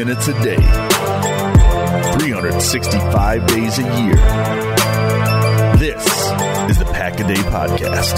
minutes a day, 365 days a year. This is the Pack-A-Day Podcast.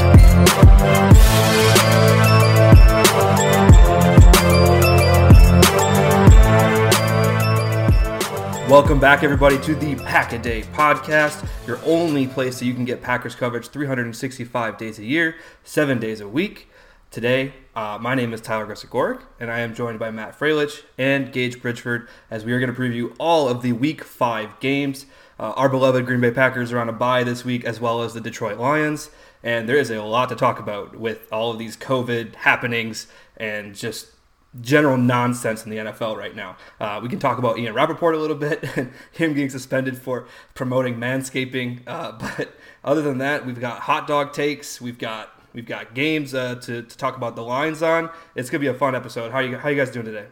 Welcome back, everybody, to the Pack-A-Day Podcast, your only place that you can get Packers coverage 365 days a year, 7 days a week. Today, my name is Tyler Gressegoric, and I am joined by Matt Freilich and Gage Bridgeford as we are going to preview all of the Week 5 games. Our beloved Green Bay Packers are on a bye this week, as well as the Detroit Lions, and there is a lot to talk about with all of these COVID happenings and just general nonsense in the NFL right now. We can talk about Ian Rapoport a little bit and him getting suspended for promoting manscaping. But other than that, we've got hot dog takes. We've got games to talk about the lines on. It's gonna be a fun episode. How you guys doing today?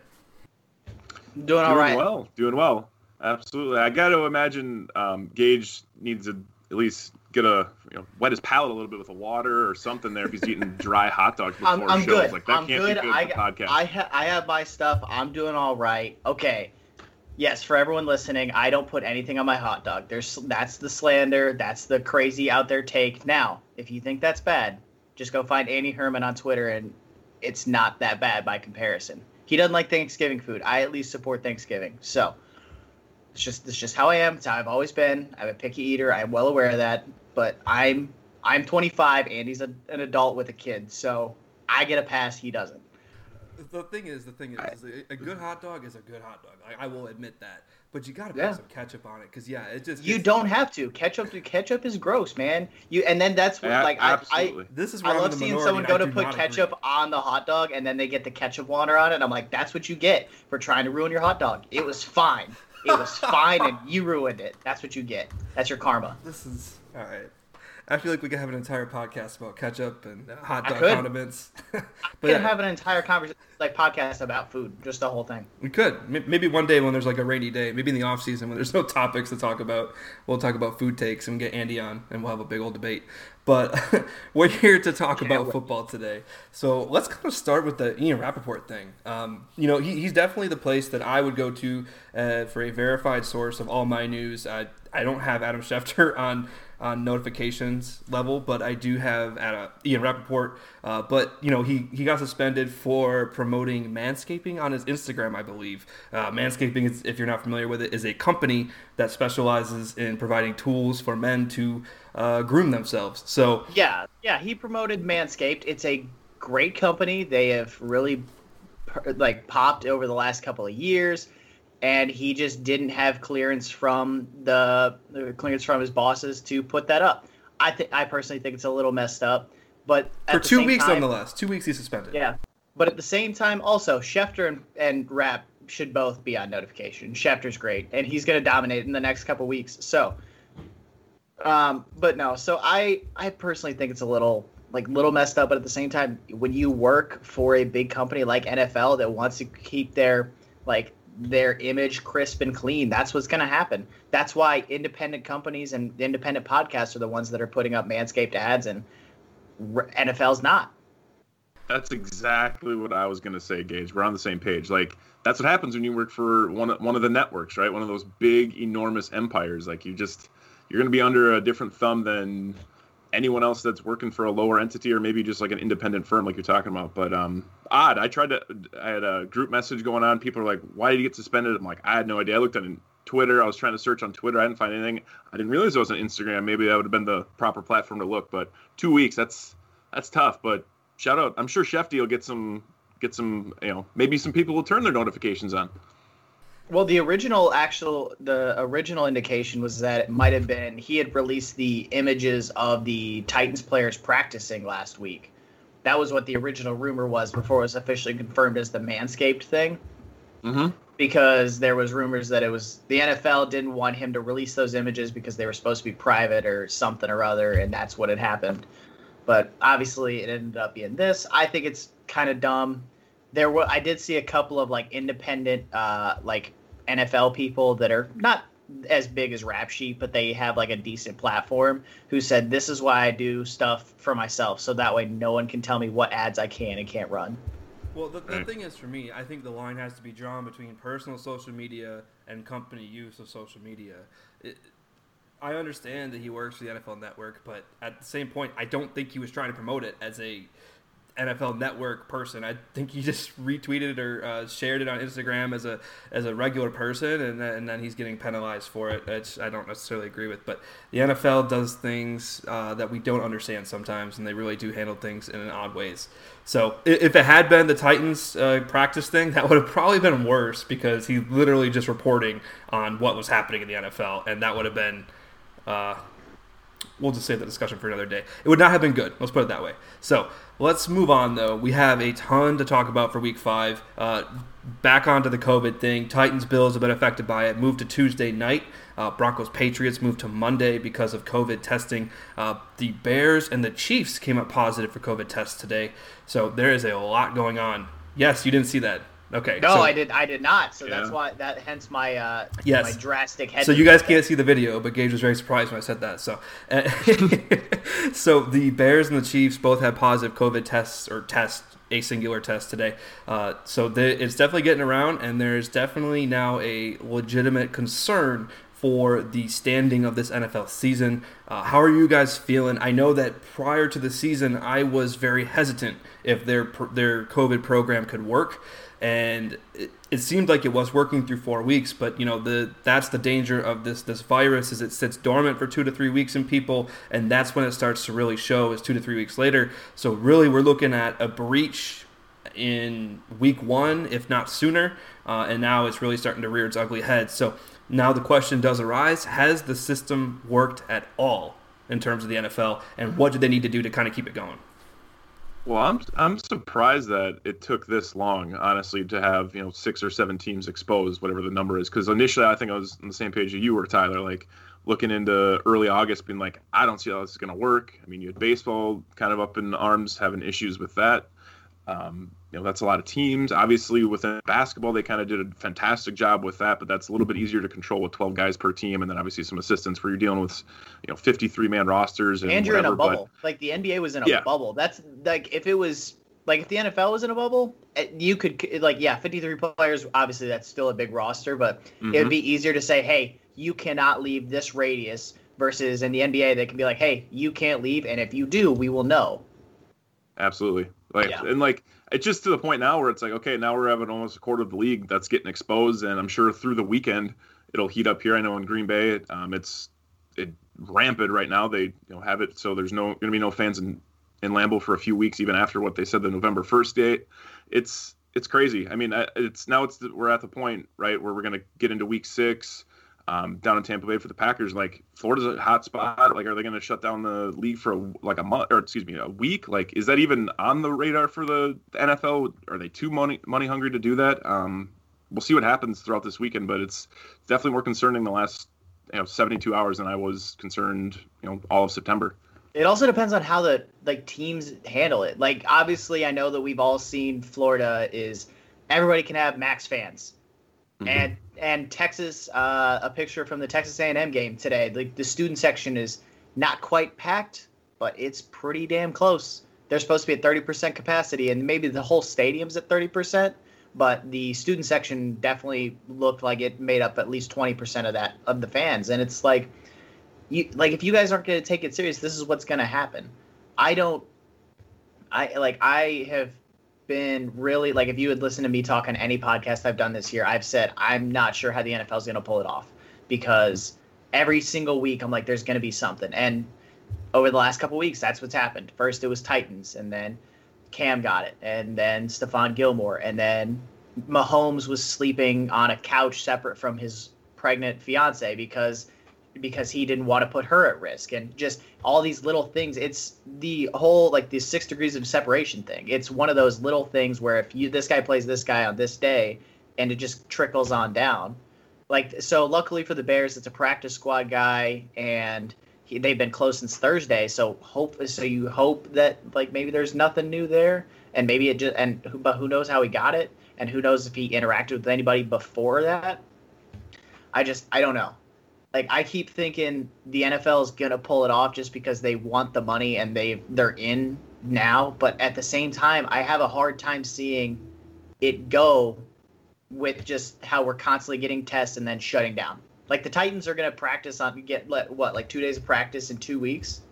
Doing all right. Doing well. Absolutely. I got to imagine Gage needs to at least get wet his palate a little bit with the water or something there if he's eating dry hot dogs before I'm shows. good. Like that I'm can't good. be good for the podcast. I have my stuff. I'm doing all right. Okay. Yes, for everyone listening, I don't put anything on my hot dog. That's the slander. That's the crazy out there take. Now, if you think that's bad, just go find Andy Herman on Twitter, and it's not that bad by comparison. He doesn't like Thanksgiving food. I at least support Thanksgiving. So it's just how I am. It's how I've always been. I'm a picky eater. I'm well aware of that. But I'm 25. Andy's an adult with a kid, so I get a pass. He doesn't. The thing is, a good hot dog is a good hot dog. I will admit that. But you got to put some ketchup on it because it just you don't have to. Ketchup is gross, man. And then that's what absolutely. This is where I love seeing someone go to put ketchup on the hot dog and then they get the ketchup water on it. I'm like, that's what you get for trying to ruin your hot dog. It was fine. It was fine, and you ruined it. That's what you get. That's your karma. This is all right. I feel like we could have an entire podcast about ketchup and hot dog condiments. But we could have an entire podcast about food, just the whole thing. We could. Maybe one day when there's like a rainy day, maybe in the off season when there's no topics to talk about, we'll talk about food takes and get Andy on, and we'll have a big old debate. But we're here to talk about football today. So let's kind of start with the Ian Rapoport thing. He's definitely the place that I would go to for a verified source of all my news. I don't have Adam Schefter on notifications level, but I do have Ian Rapoport. But he got suspended for promoting manscaping on his Instagram, I believe. Manscaping, is, if you're not familiar with it, is a company that specializes in providing tools for men to groom themselves. So yeah, he promoted Manscaped. It's a great company. They have really popped over the last couple of years. And he just didn't have clearance from his bosses to put that up. I personally think it's a little messed up, but for 2 weeks nonetheless. 2 weeks he's suspended. Yeah, but at the same time, also Schefter and Rapp should both be on notification. Schefter's great, and he's going to dominate in the next couple weeks. So, but no. So I personally think it's a little messed up, but at the same time, when you work for a big company like NFL that wants to keep their image crisp and clean, that's what's going to happen. That's why independent companies and independent podcasts are the ones that are putting up Manscaped ads, and NFL's not. That's exactly what I was going to say, Gage. We're on the same page. That's what happens when you work for one of the networks, right? One of those big, enormous empires. You're going to be under a different thumb than anyone else that's working for a lower entity, or maybe just like an independent firm like you're talking about. But odd. I had a group message going on. People are like, why did he get suspended? I'm like, I had no idea. I looked on Twitter. I was trying to search on Twitter. I didn't find anything. I didn't realize it was on Instagram. Maybe that would have been the proper platform to look. But 2 weeks, that's tough. But shout out. I'm sure Shefty will get some, maybe some people will turn their notifications on. Well, the original indication was that it might have been he had released the images of the Titans players practicing last week. That was what the original rumor was before it was officially confirmed as the Manscaped thing. Mm-hmm. Because there was rumors that it was the NFL didn't want him to release those images because they were supposed to be private or something or other, and that's what had happened. But obviously, it ended up being this. I think it's kind of dumb. I did see a couple of independent NFL people that are not as big as Rap Sheet, but they have a decent platform, who said, this is why I do stuff for myself, so that way no one can tell me what ads I can and can't run. Well, the thing is, for me, I think the line has to be drawn between personal social media and company use of social media. I understand that he works for the NFL Network, but at the same point, I don't think he was trying to promote it as a NFL Network person. I think he just retweeted or shared it on Instagram as a regular person, and then he's getting penalized for it. Which I don't necessarily agree with, but the NFL does things that we don't understand sometimes, and they really do handle things in odd ways. So if it had been the Titans practice thing, that would have probably been worse because he's literally just reporting on what was happening in the NFL, and that would have been we'll just save the discussion for another day. It would not have been good. Let's put it that way. So let's move on, though. We have a ton to talk about for Week 5. Back onto the COVID thing. Titans, Bills have been affected by it. Moved to Tuesday night. Broncos, Patriots moved to Monday because of COVID testing. The Bears and the Chiefs came up positive for COVID tests today. So there is a lot going on. Yes, you didn't see that. Okay. No, so, I did not. So that's why hence my my drastic head. So you guys can't see the video, but Gage was very surprised when I said that. So, so the Bears and the Chiefs both had positive COVID tests a singular test today. So it's definitely getting around, and there's definitely now a legitimate concern for the standing of this NFL season. How are you guys feeling? I know that prior to the season, I was very hesitant if their COVID program could work. And it seemed like it was working through 4 weeks, but that's the danger of this virus is it sits dormant for 2 to 3 weeks in people, and that's when it starts to really show is 2 to 3 weeks later. So really we're looking at a breach in week 1, if not sooner, and now it's really starting to rear its ugly head. So now the question does arise, has the system worked at all in terms of the NFL, and what do they need to do to kind of keep it going? Well, I'm surprised that it took this long, honestly, to have 6 or 7 teams exposed, whatever the number is. Because initially, I think I was on the same page as you were, Tyler. Like looking into early August, being like, I don't see how this is going to work. I mean, you had baseball kind of up in arms, having issues with that. That's a lot of teams. Obviously, within basketball, they kind of did a fantastic job with that, but that's a little bit easier to control with 12 guys per team, and then obviously some assistants where you're dealing with 53-man rosters and you're whatever, in a bubble. Like the NBA was in a bubble. That's like if the NFL was in a bubble, you could 53 players. Obviously, that's still a big roster, but it would be easier to say, hey, you cannot leave this radius. Versus in the NBA, they can be like, hey, you can't leave, and if you do, we will know. Absolutely. It's just to the point now where it's like, okay, now we're having almost a quarter of the league that's getting exposed, and I'm sure through the weekend it'll heat up here. I know in Green Bay, it's rampant right now. They have it, so there's going to be no fans in Lambeau for a few weeks, even after what they said the November 1st date. It's crazy. I mean, we're at the point right where we're going to get into Week 6. Down in Tampa Bay for the Packers, like Florida's a hot spot. Like, are they going to shut down the league for a week? Like, is that even on the radar for the NFL? Are they too money hungry to do that? We'll see what happens throughout this weekend, but it's definitely more concerning the last 72 hours than I was concerned all of September. It also depends on how the teams handle it. Like, obviously, I know that we've all seen Florida is everybody can have max fans. Mm-hmm. And Texas, a picture from the Texas A&M game today. The student section is not quite packed, but it's pretty damn close. They're supposed to be at 30% capacity, and maybe the whole stadium's at 30%, but the student section definitely looked like it made up at least 20% of the fans. And it's like, if you guys aren't going to take it serious, this is what's going to happen. I have been really, if you would listen to me talk on any podcast I've done this year, I've said I'm not sure how the NFL is going to pull it off, because every single week I'm like, there's going to be something. And over the last couple of weeks, that's what's happened. First it was Titans, and then Cam got it, and then Stephon Gilmore, and then Mahomes was sleeping on a couch separate from his pregnant fiance because he didn't want to put her at risk, and just all these little things. It's the whole, the 6 degrees of separation thing. It's one of those little things where if this guy plays this guy on this day, and it just trickles on down. So luckily for the Bears, it's a practice squad guy, and they've been close since Thursday. So you hope that maybe there's nothing new there, and maybe it just, but who knows how he got it, and who knows if he interacted with anybody before that. I don't know. I keep thinking the NFL is going to pull it off just because they want the money and they're in now, but at the same time, I have a hard time seeing it go with just how we're constantly getting tests and then shutting down. Like the Titans are going to practice like 2 days of practice in 2 weeks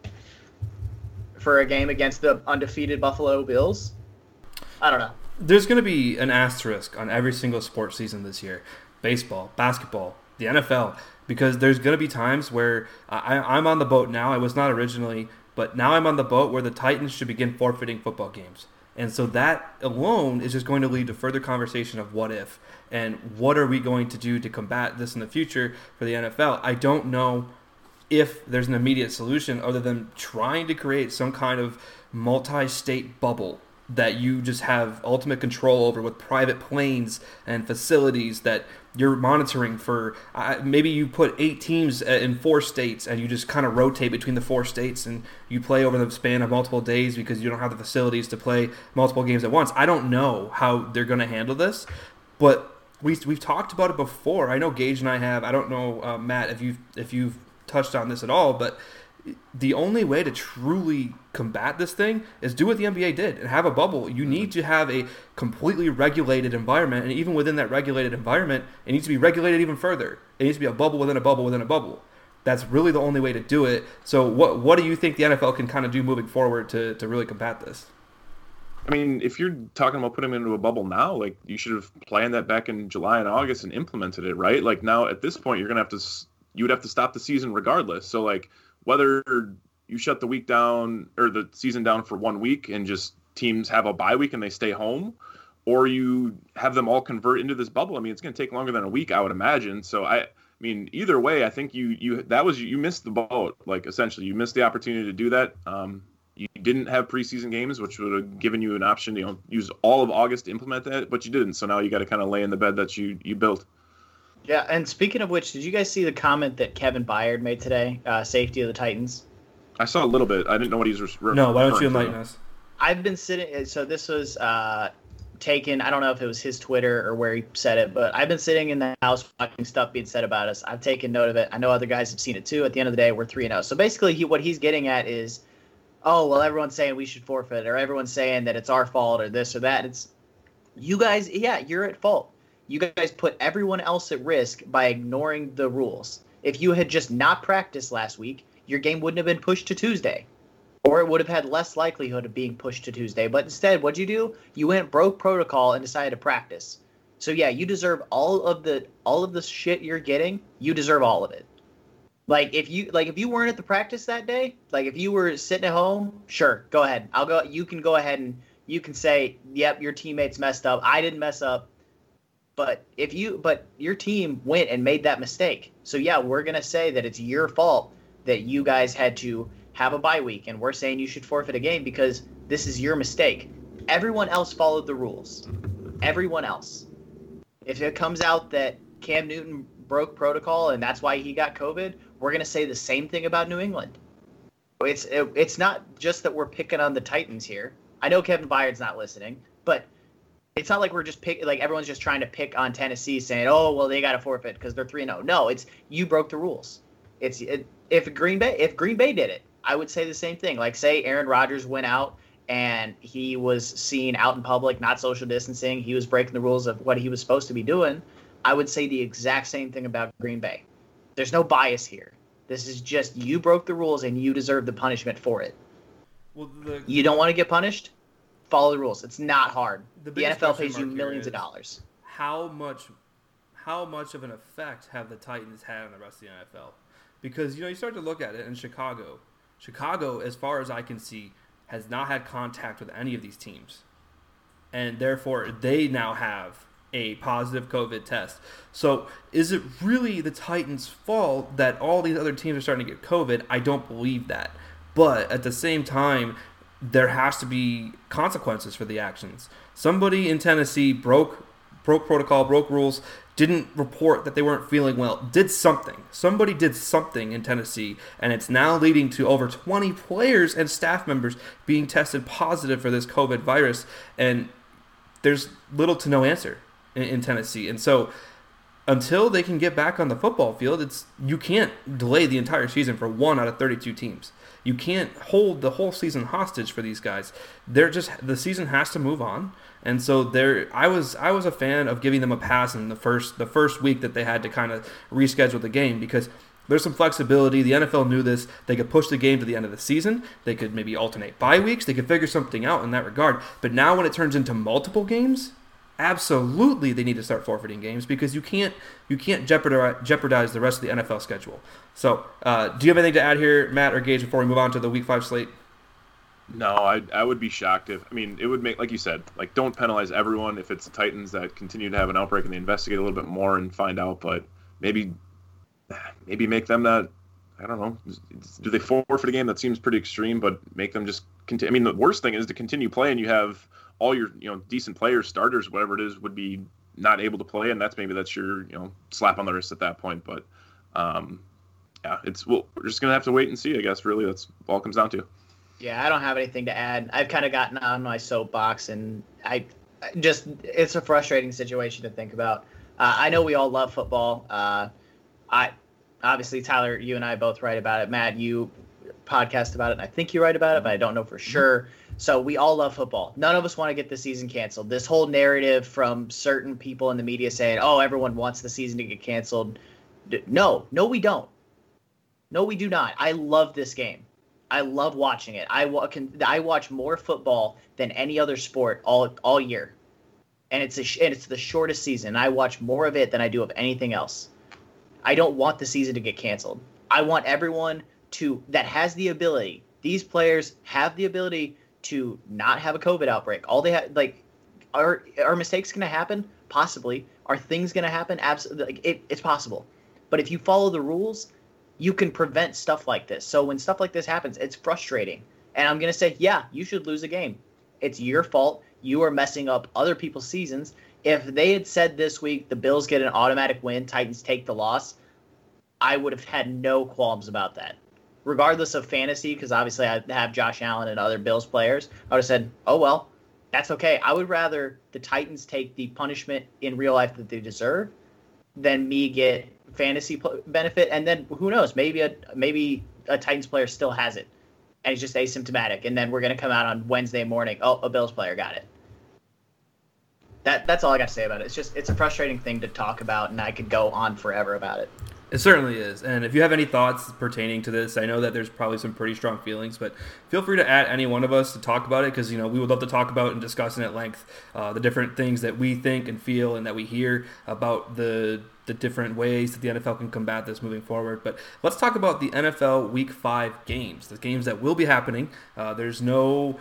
for a game against the undefeated Buffalo Bills. I don't know. There's going to be an asterisk on every single sports season this year. Baseball, basketball, the NFL, because there's going to be times where I'm on the boat now. I was not originally, but now I'm on the boat where the Titans should begin forfeiting football games. And so that alone is just going to lead to further conversation of what if and what are we going to do to combat this in the future for the NFL. I don't know if there's an immediate solution other than trying to create some kind of multi-state bubble that you just have ultimate control over with private planes and facilities that you're monitoring for. Maybe you put 8 teams in 4 states and you just kind of rotate between the 4 states and you play over the span of multiple days because you don't have the facilities to play multiple games at once. I don't know how they're going to handle this, but we've talked about it before. I know Gage and I have. I don't know, Matt, if you've touched on this at all, but the only way to truly combat this thing is do what the NBA did and have a bubble. You need to have a completely regulated environment, and even within that regulated environment, it needs to be regulated even further. It needs to be a bubble within a bubble within a bubble. That's really the only way to do it. So what do you think the NFL can kind of do moving forward to really combat this? I mean, if you're talking about putting them into a bubble now, like you should have planned that back in July and August and implemented it, right? Like now at this point, you would have to stop the season regardless. So like, whether you shut the week down or the season down for 1 week and just teams have a bye week and they stay home, or you have them all convert into this bubble. I mean, it's going to take longer than a week, I would imagine. So I mean, either way, I think you missed the boat. Like essentially, you missed the opportunity to do that. You didn't have preseason games, which would have given you an option to use all of August to implement that, but you didn't. So now you got to kind of lay in the bed that you built. Yeah, and speaking of which, did you guys see the comment that Kevin Byard made today, safety of the Titans? I saw a little bit. I didn't know what he was referring to. No, why don't you enlighten us? I've been sitting, so this was taken, I don't know if it was his Twitter or where he said it, but I've been sitting in the house watching stuff being said about us. I've taken note of it. I know other guys have seen it too. At the end of the day, we're 3-0. So basically what he's getting at is, oh, well, everyone's saying we should forfeit, or everyone's saying that it's our fault or this or that. It's you guys, yeah, you're at fault. You guys put everyone else at risk by ignoring the rules. If you had just not practiced last week, your game wouldn't have been pushed to Tuesday. Or it would have had less likelihood of being pushed to Tuesday. But instead, what'd you do? You went broke protocol and decided to practice. So yeah, you deserve all of the shit you're getting. You deserve all of it. Like if you weren't at the practice that day, like if you were sitting at home, sure, go ahead. You can go ahead and you can say, yep, your teammates messed up. I didn't mess up. But your team went and made that mistake. So yeah, we're gonna say that it's your fault that you guys had to have a bye week, and we're saying you should forfeit a game because this is your mistake. Everyone else followed the rules. Everyone else. If it comes out that Cam Newton broke protocol and that's why he got COVID, we're gonna say the same thing about New England. It's not just that we're picking on the Titans here. I know Kevin Byard's not listening, but it's not like we're just everyone's just trying to pick on Tennessee saying, oh, well, they got to forfeit because they're 3-0. No, it's you broke the rules. If Green Bay did it, I would say the same thing. Like say Aaron Rodgers went out and he was seen out in public, not social distancing. He was breaking the rules of what he was supposed to be doing. I would say the exact same thing about Green Bay. There's no bias here. This is just you broke the rules and you deserve the punishment for it. Well, you don't want to get punished? Follow the rules. It's not hard. The biggest NFL question pays you mark millions here of is dollars. How much of an effect have the Titans had on the rest of the NFL? Because you start to look at it in Chicago. Chicago, as far as I can see, has not had contact with any of these teams, and therefore they now have a positive COVID test. So is it really the Titans' fault that all these other teams are starting to get COVID? I don't believe that. But at the same time, there has to be consequences for the actions. Somebody in Tennessee broke protocol, broke rules, didn't report that they weren't feeling well, did something. Somebody did something in Tennessee, and it's now leading to over 20 players and staff members being tested positive for this COVID virus, and there's little to no answer in Tennessee. And so until they can get back on the football field, you can't delay the entire season for 1 out of 32 teams. You can't hold the whole season hostage for these guys. The season has to move on. And so I was a fan of giving them a pass in the first week that they had to kind of reschedule the game, because there's some flexibility. The NFL knew this. They could push the game to the end of the season. They could maybe alternate bye weeks. They could figure something out in that regard. But now when it turns into multiple games, absolutely they need to start forfeiting games, because you can't jeopardize the rest of the NFL schedule. So do you have anything to add here, Matt or Gage, before we move on to the Week 5 slate? No, I would be shocked if, it would make, like you said, like, don't penalize everyone if it's the Titans that continue to have an outbreak and they investigate a little bit more and find out, but maybe make them not, I don't know, do they forfeit a game? That seems pretty extreme, but make them just continue. The worst thing is to continue playing. You have all your, decent players, starters, whatever it is, would be not able to play, and that's your, slap on the wrist at that point. But, we're just going to have to wait and see, I guess, really. That's all it comes down to. Yeah, I don't have anything to add. I've kind of gotten on my soapbox, and it's a frustrating situation to think about. I know we all love football. Obviously, Tyler, you and I both write about it. Matt, you podcast about it, and I think you write about it, but I don't know for sure. So we all love football. None of us want to get the season canceled. This whole narrative from certain people in the media saying, oh, everyone wants the season to get canceled. No, we don't. No, we do not. I love this game. I love watching it. I watch more football than any other sport all year, and it's the shortest season. I watch more of it than I do of anything else. I don't want the season to get canceled. I want everyone that has the ability. These players have the ability to not have a COVID outbreak. All they have, are mistakes going to happen? Possibly. Are things going to happen? Absolutely. It's possible. But if you follow the rules, you can prevent stuff like this. So when stuff like this happens, it's frustrating. And I'm going to say, yeah, you should lose a game. It's your fault. You are messing up other people's seasons. If they had said this week the Bills get an automatic win, Titans take the loss, I would have had no qualms about that. Regardless of fantasy, because obviously I have Josh Allen and other Bills players, I would have said, oh, well, that's okay. I would rather the Titans take the punishment in real life that they deserve than me get fantasy benefit. And then who knows, maybe a Titans player still has it and he's just asymptomatic, and then we're going to come out on Wednesday morning, oh, a Bills player got it. That's all I got to say about it. It's a frustrating thing to talk about, and I could go on forever about it. It certainly is. And if you have any thoughts pertaining to this, I know that there's probably some pretty strong feelings, but feel free to add any one of us to talk about it, because we would love to talk about and discuss at length the different things that we think and feel and that we hear about the different ways that the NFL can combat this moving forward. But let's talk about the NFL Week 5 games, the games that will be happening. There's no...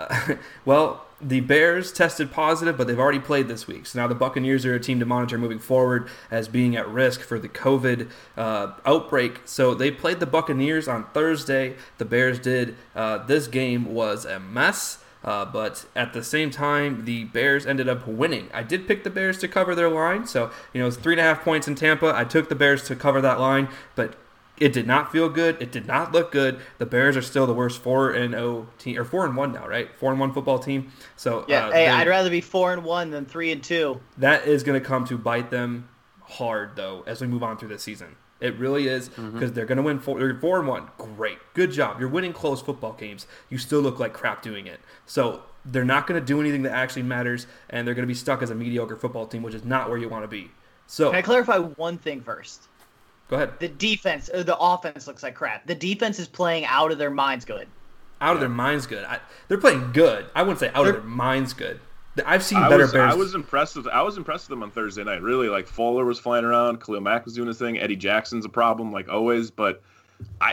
the Bears tested positive, but they've already played this week. So now the Buccaneers are a team to monitor moving forward as being at risk for the COVID outbreak. So they played the Buccaneers on Thursday. The Bears did. This game was a mess, but at the same time, the Bears ended up winning. I did pick the Bears to cover their line. So, it's 3.5 points in Tampa. I took the Bears to cover that line, but it did not feel good. It did not look good. The Bears are still the worst 4-0 team, or 4-1 now, right? 4-1 football team. So yeah, I'd rather be 4-1 than 3-2. That is going to come to bite them hard, though, as we move on through this season. It really is, because they're going to win 4-1. Great, good job. You're winning close football games. You still look like crap doing it. So they're not going to do anything that actually matters, and they're going to be stuck as a mediocre football team, which is not where you want to be. So can I clarify one thing first? Go ahead. The offense looks like crap. The defense is playing out of their minds good. Out of their minds good. They're playing good. I wouldn't say out of their minds good. I've seen better Bears. I was impressed with them on Thursday night. Really, Fuller was flying around. Khalil Mack was doing his thing. Eddie Jackson's a problem, like always. But I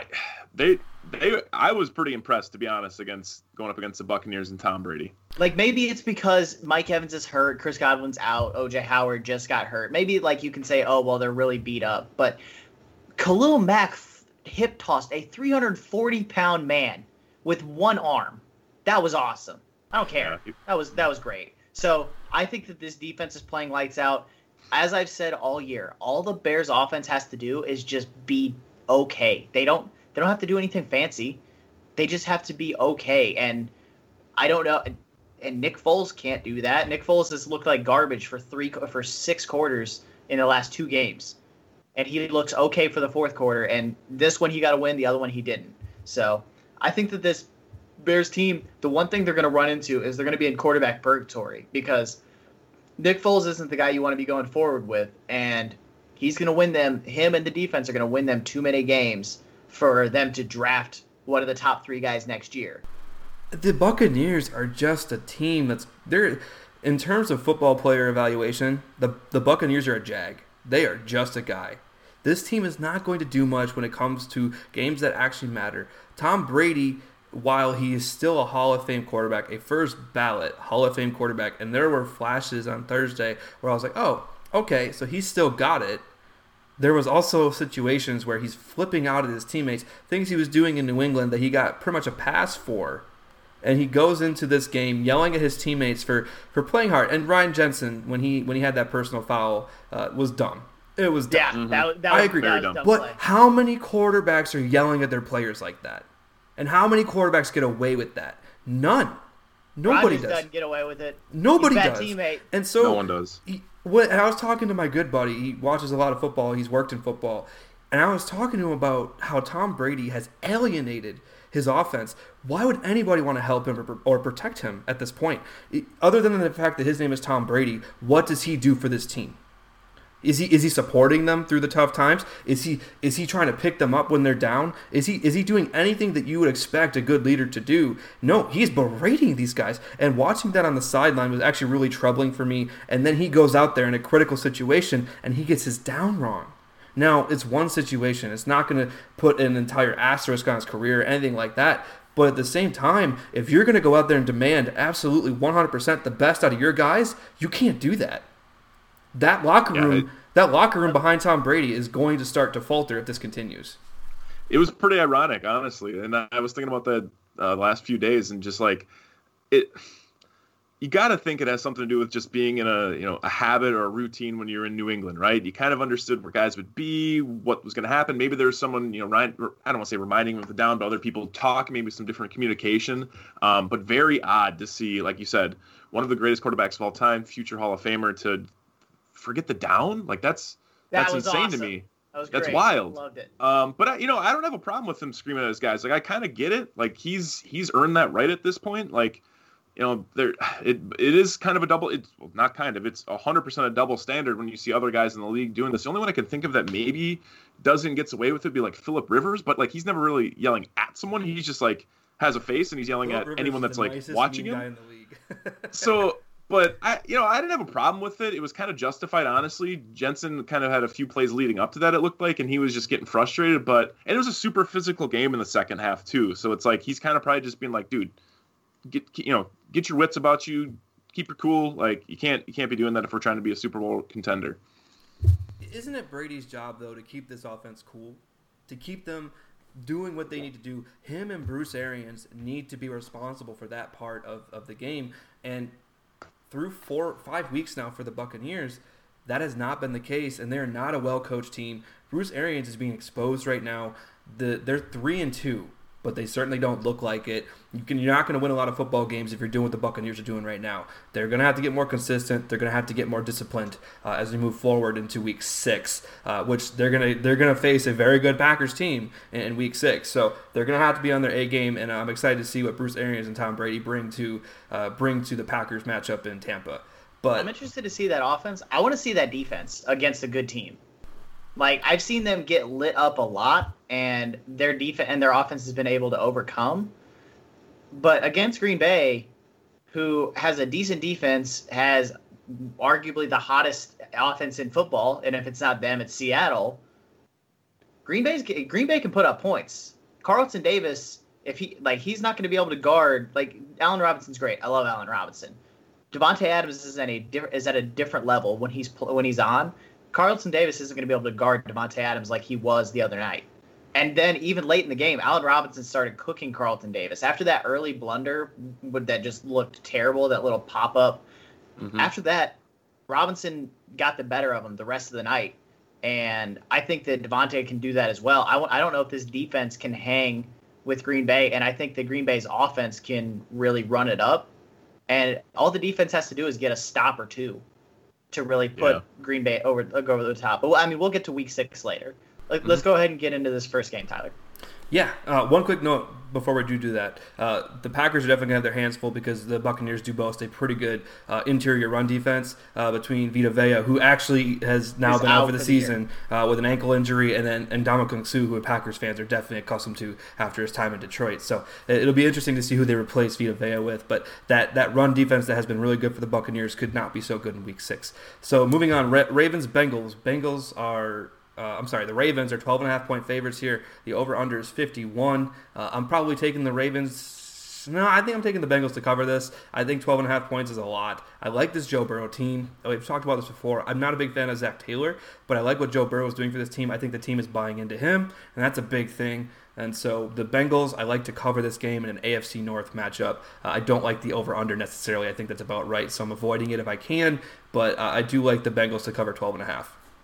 was pretty impressed, to be honest, going up against the Buccaneers and Tom Brady. Maybe it's because Mike Evans is hurt, Chris Godwin's out, O.J. Howard just got hurt. Maybe you can say, oh, well, they're really beat up. But Khalil Mack hip tossed a 340-pound man with one arm. That was awesome. I don't care. Yeah. That was great. So I think that this defense is playing lights out. As I've said all year, all the Bears offense has to do is just be okay. They don't have to do anything fancy. They just have to be okay. And I don't know. And Nick Foles can't do that. Nick Foles has looked like garbage for 6 quarters in the last 2 games. And he looks okay for the fourth quarter. And this one he got a win, the other one he didn't. So I think that this Bears team, the one thing they're going to run into is they're going to be in quarterback purgatory because Nick Foles isn't the guy you want to be going forward with. And he's going to win them. Him and the defense are going to win them too many games for them to draft one of the top 3 guys next year. The Buccaneers are just a team they're in terms of football player evaluation, the Buccaneers are a jag. They are just a guy. This team is not going to do much when it comes to games that actually matter. Tom Brady, while he is still a Hall of Fame quarterback, a first ballot Hall of Fame quarterback, and there were flashes on Thursday where I was like, oh, okay, so he's still got it. There was also situations where he's flipping out at his teammates, things he was doing in New England that he got pretty much a pass for. And he goes into this game yelling at his teammates for playing hard. And Ryan Jensen, when he had that personal foul, was dumb. It was dumb. Yeah, that I was agree. very dumb. But Play. how many quarterbacks are yelling at their players like that? And how many quarterbacks get away with that? None. Nobody Rodgers does. doesn't get away with it. Nobody He's a does. bad teammate. And so No one does. And I was talking to my good buddy. He watches a lot of football. He's worked in football. And I was talking to him about how Tom Brady has alienated his offense. Why would anybody want to help him or protect him at this point? Other than the fact that his name is Tom Brady, what does he do for this team? Is he supporting them through the tough times? Is he trying to pick them up when they're down? Is he doing anything that you would expect a good leader to do? No, he's berating these guys. And watching that on the sideline was actually really troubling for me. And then he goes out there in a critical situation and he gets his down wrong. Now, it's one situation. It's not going to put an entire asterisk on his career or anything like that. But at the same time, if you're going to go out there and demand absolutely 100% the best out of your guys, you can't do that. That locker room behind Tom Brady is going to start to falter if this continues. It was pretty ironic, honestly. And I was thinking about that the last few days, and just like it, you got to think it has something to do with just being in a habit or a routine when you're in New England, right? You kind of understood where guys would be, what was going to happen. Maybe there's someone, I don't want to say reminding them of the down, but other people talk, maybe some different communication. But very odd to see, like you said, one of the greatest quarterbacks of all time, future Hall of Famer, to forget the down. Like that's insane awesome. to me. That's great. That's wild. Loved it. But I don't have a problem with him screaming at his guys. Like I kind of get it. Like he's earned that right at this point. Like it is kind of a double. It's not kind of. It's 100% a double standard when you see other guys in the league doing this. The only one I can think of that maybe gets away with it would be like Phillip Rivers, but like he's never really yelling at someone. He's just like has a face and he's yelling at anyone that's like watching him. Guy in the league. So. But I didn't have a problem with it. It was kind of justified, honestly. Jensen kind of had a few plays leading up to that, it looked like, and he was just getting frustrated. And it was a super physical game in the second half too. So it's like he's kind of probably just being like, dude, get your wits about you, keep your cool. Like you can't be doing that if we're trying to be a Super Bowl contender. Isn't it Brady's job though to keep this offense cool, to keep them doing what they need to do? Him and Bruce Arians need to be responsible for that part of the game, and through 4 or 5 weeks now for the Buccaneers, that has not been the case, and they're not a well-coached team. Bruce Arians is being exposed right now. They're 3-2, but they certainly don't look like it. You're not going to win a lot of football games if you're doing what the Buccaneers are doing right now. They're going to have to get more consistent. They're going to have to get more disciplined as we move forward into Week 6, which they're going to face a very good Packers team in Week 6. So they're going to have to be on their A game, and I'm excited to see what Bruce Arians and Tom Brady bring to the Packers matchup in Tampa. But I'm interested to see that offense. I want to see that defense against a good team. Like I've seen them get lit up a lot, and their defense and their offense has been able to overcome. But against Green Bay, who has a decent defense, has arguably the hottest offense in football, and if it's not them, it's Seattle. Green Bay can put up points. Carlton Davis, he's not going to be able to guard. Like Allen Robinson's great. I love Allen Robinson. Devontae Adams is at a different level when he's on. Carlton Davis isn't going to be able to guard Devontae Adams like he was the other night. And then even late in the game, Allen Robinson started cooking Carlton Davis. After that early blunder that just looked terrible, that little pop-up, After that, Robinson got the better of him the rest of the night. And I think that Devontae can do that as well. I don't know if this defense can hang with Green Bay, and I think that Green Bay's offense can really run it up. And all the defense has to do is get a stop or two. to really put Green Bay over the top. But I mean, we'll get to Week 6 later. Let's go ahead and get into this first game, Tyler. Yeah, one quick note before we do that. The Packers are definitely going to have their hands full because the Buccaneers do boast a pretty good interior run defense between Vita Vea, who actually has now been out for the season with an ankle injury, and then Ndamukong Suh, who Packers fans are definitely accustomed to after his time in Detroit. So it'll be interesting to see who they replace Vita Vea with, but that run defense that has been really good for the Buccaneers could not be so good in Week 6. So moving on, Ravens-Bengals. The Ravens are 12.5-point favorites here. The over-under is 51. I'm probably taking the Ravens. No, I think I'm taking the Bengals to cover this. I think 12.5 points is a lot. I like this Joe Burrow team. We've talked about this before. I'm not a big fan of Zach Taylor, but I like what Joe Burrow is doing for this team. I think the team is buying into him, and that's a big thing. And so the Bengals, I like to cover this game in an AFC North matchup. I don't like the over-under necessarily. I think that's about right, so I'm avoiding it if I can. But I do like the Bengals to cover 12.5.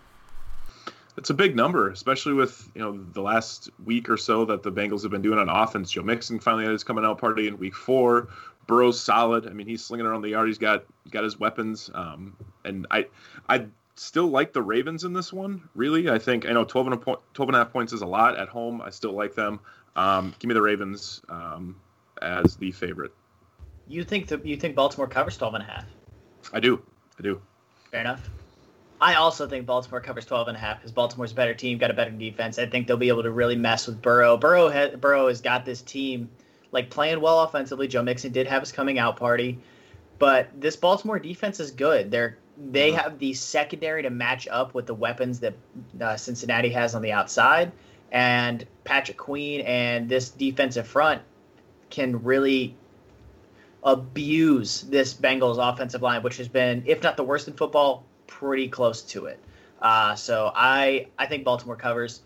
It's a big number, especially with the last week or so that the Bengals have been doing on offense. Joe Mixon finally had his coming out party in Week 4. Burrow's solid. I mean, he's slinging around the yard. He's got his weapons. And I still like the Ravens in this one. Really, I know 12.5 points is a lot at home. I still like them. Give me the Ravens as the favorite. You think Baltimore covers 12.5? I do. Fair enough. I also think Baltimore covers 12.5 because Baltimore's a better team, got a better defense. I think they'll be able to really mess with Burrow. Burrow has got this team playing well offensively. Joe Mixon did have his coming out party, but this Baltimore defense is good. They have the secondary to match up with the weapons that Cincinnati has on the outside, and Patrick Queen and this defensive front can really abuse this Bengals offensive line, which has been, if not the worst in football, pretty close to it. So I think Baltimore covers.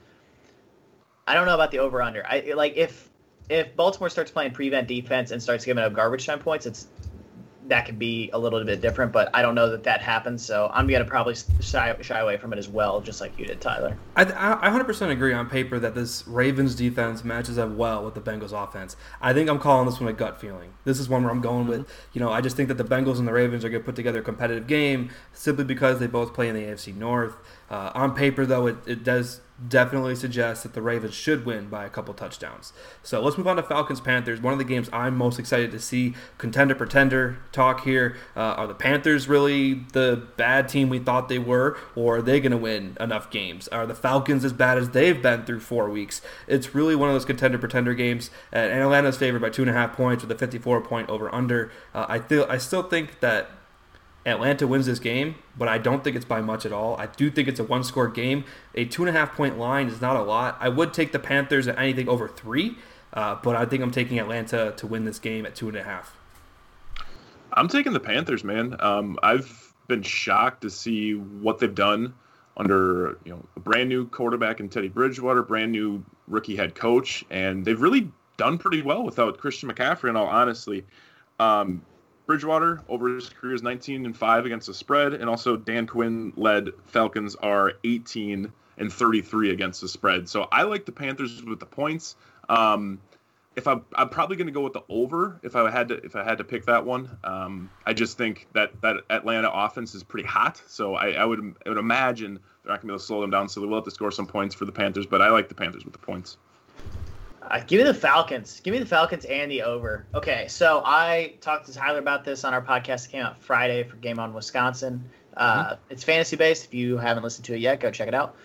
I don't know about the over-under. If Baltimore starts playing prevent defense and starts giving up garbage time points, that could be a little bit different, but I don't know that happens, so I'm going to probably shy away from it as well, just like you did, Tyler. I 100% agree on paper that this Ravens defense matches up well with the Bengals offense. I think I'm calling this one a gut feeling. This is one where I'm going with, I just think that the Bengals and the Ravens are going to put together a competitive game simply because they both play in the AFC North. On paper, though, it does definitely suggest that the Ravens should win by a couple touchdowns. So let's move on to Falcons-Panthers. One of the games I'm most excited to see. Contender-pretender talk here. Are the Panthers really the bad team we thought they were, or are they going to win enough games? Are the Falcons as bad as they've been through 4 weeks? It's really one of those contender-pretender games, and Atlanta's favored by 2.5 points with a 54-point over-under. I still think that Atlanta wins this game, but I don't think it's by much at all. I do think it's a one-score game. A 2.5-point line is not a lot. I would take the Panthers at anything over 3, but I think I'm taking Atlanta to win this game at 2.5. I'm taking the Panthers, man. I've been shocked to see what they've done under a brand new quarterback in Teddy Bridgewater, brand new rookie head coach, and they've really done pretty well without Christian McCaffrey, in all honesty. Bridgewater, over his career, is 19-5 against the spread, and also Dan Quinn-led Falcons are 18-33 against the spread. So I like the Panthers with the points. If I'm probably going to go with the over if I had to pick that one. I just think that Atlanta offense is pretty hot, so I would imagine they're not going to be able to slow them down. So they will have to score some points for the Panthers, but I like the Panthers with the points. Give me the Falcons. Give me the Falcons and the over. Okay, so I talked to Tyler about this on our podcast that came out Friday for Game On Wisconsin. It's fantasy-based. If you haven't listened to it yet, go check it out.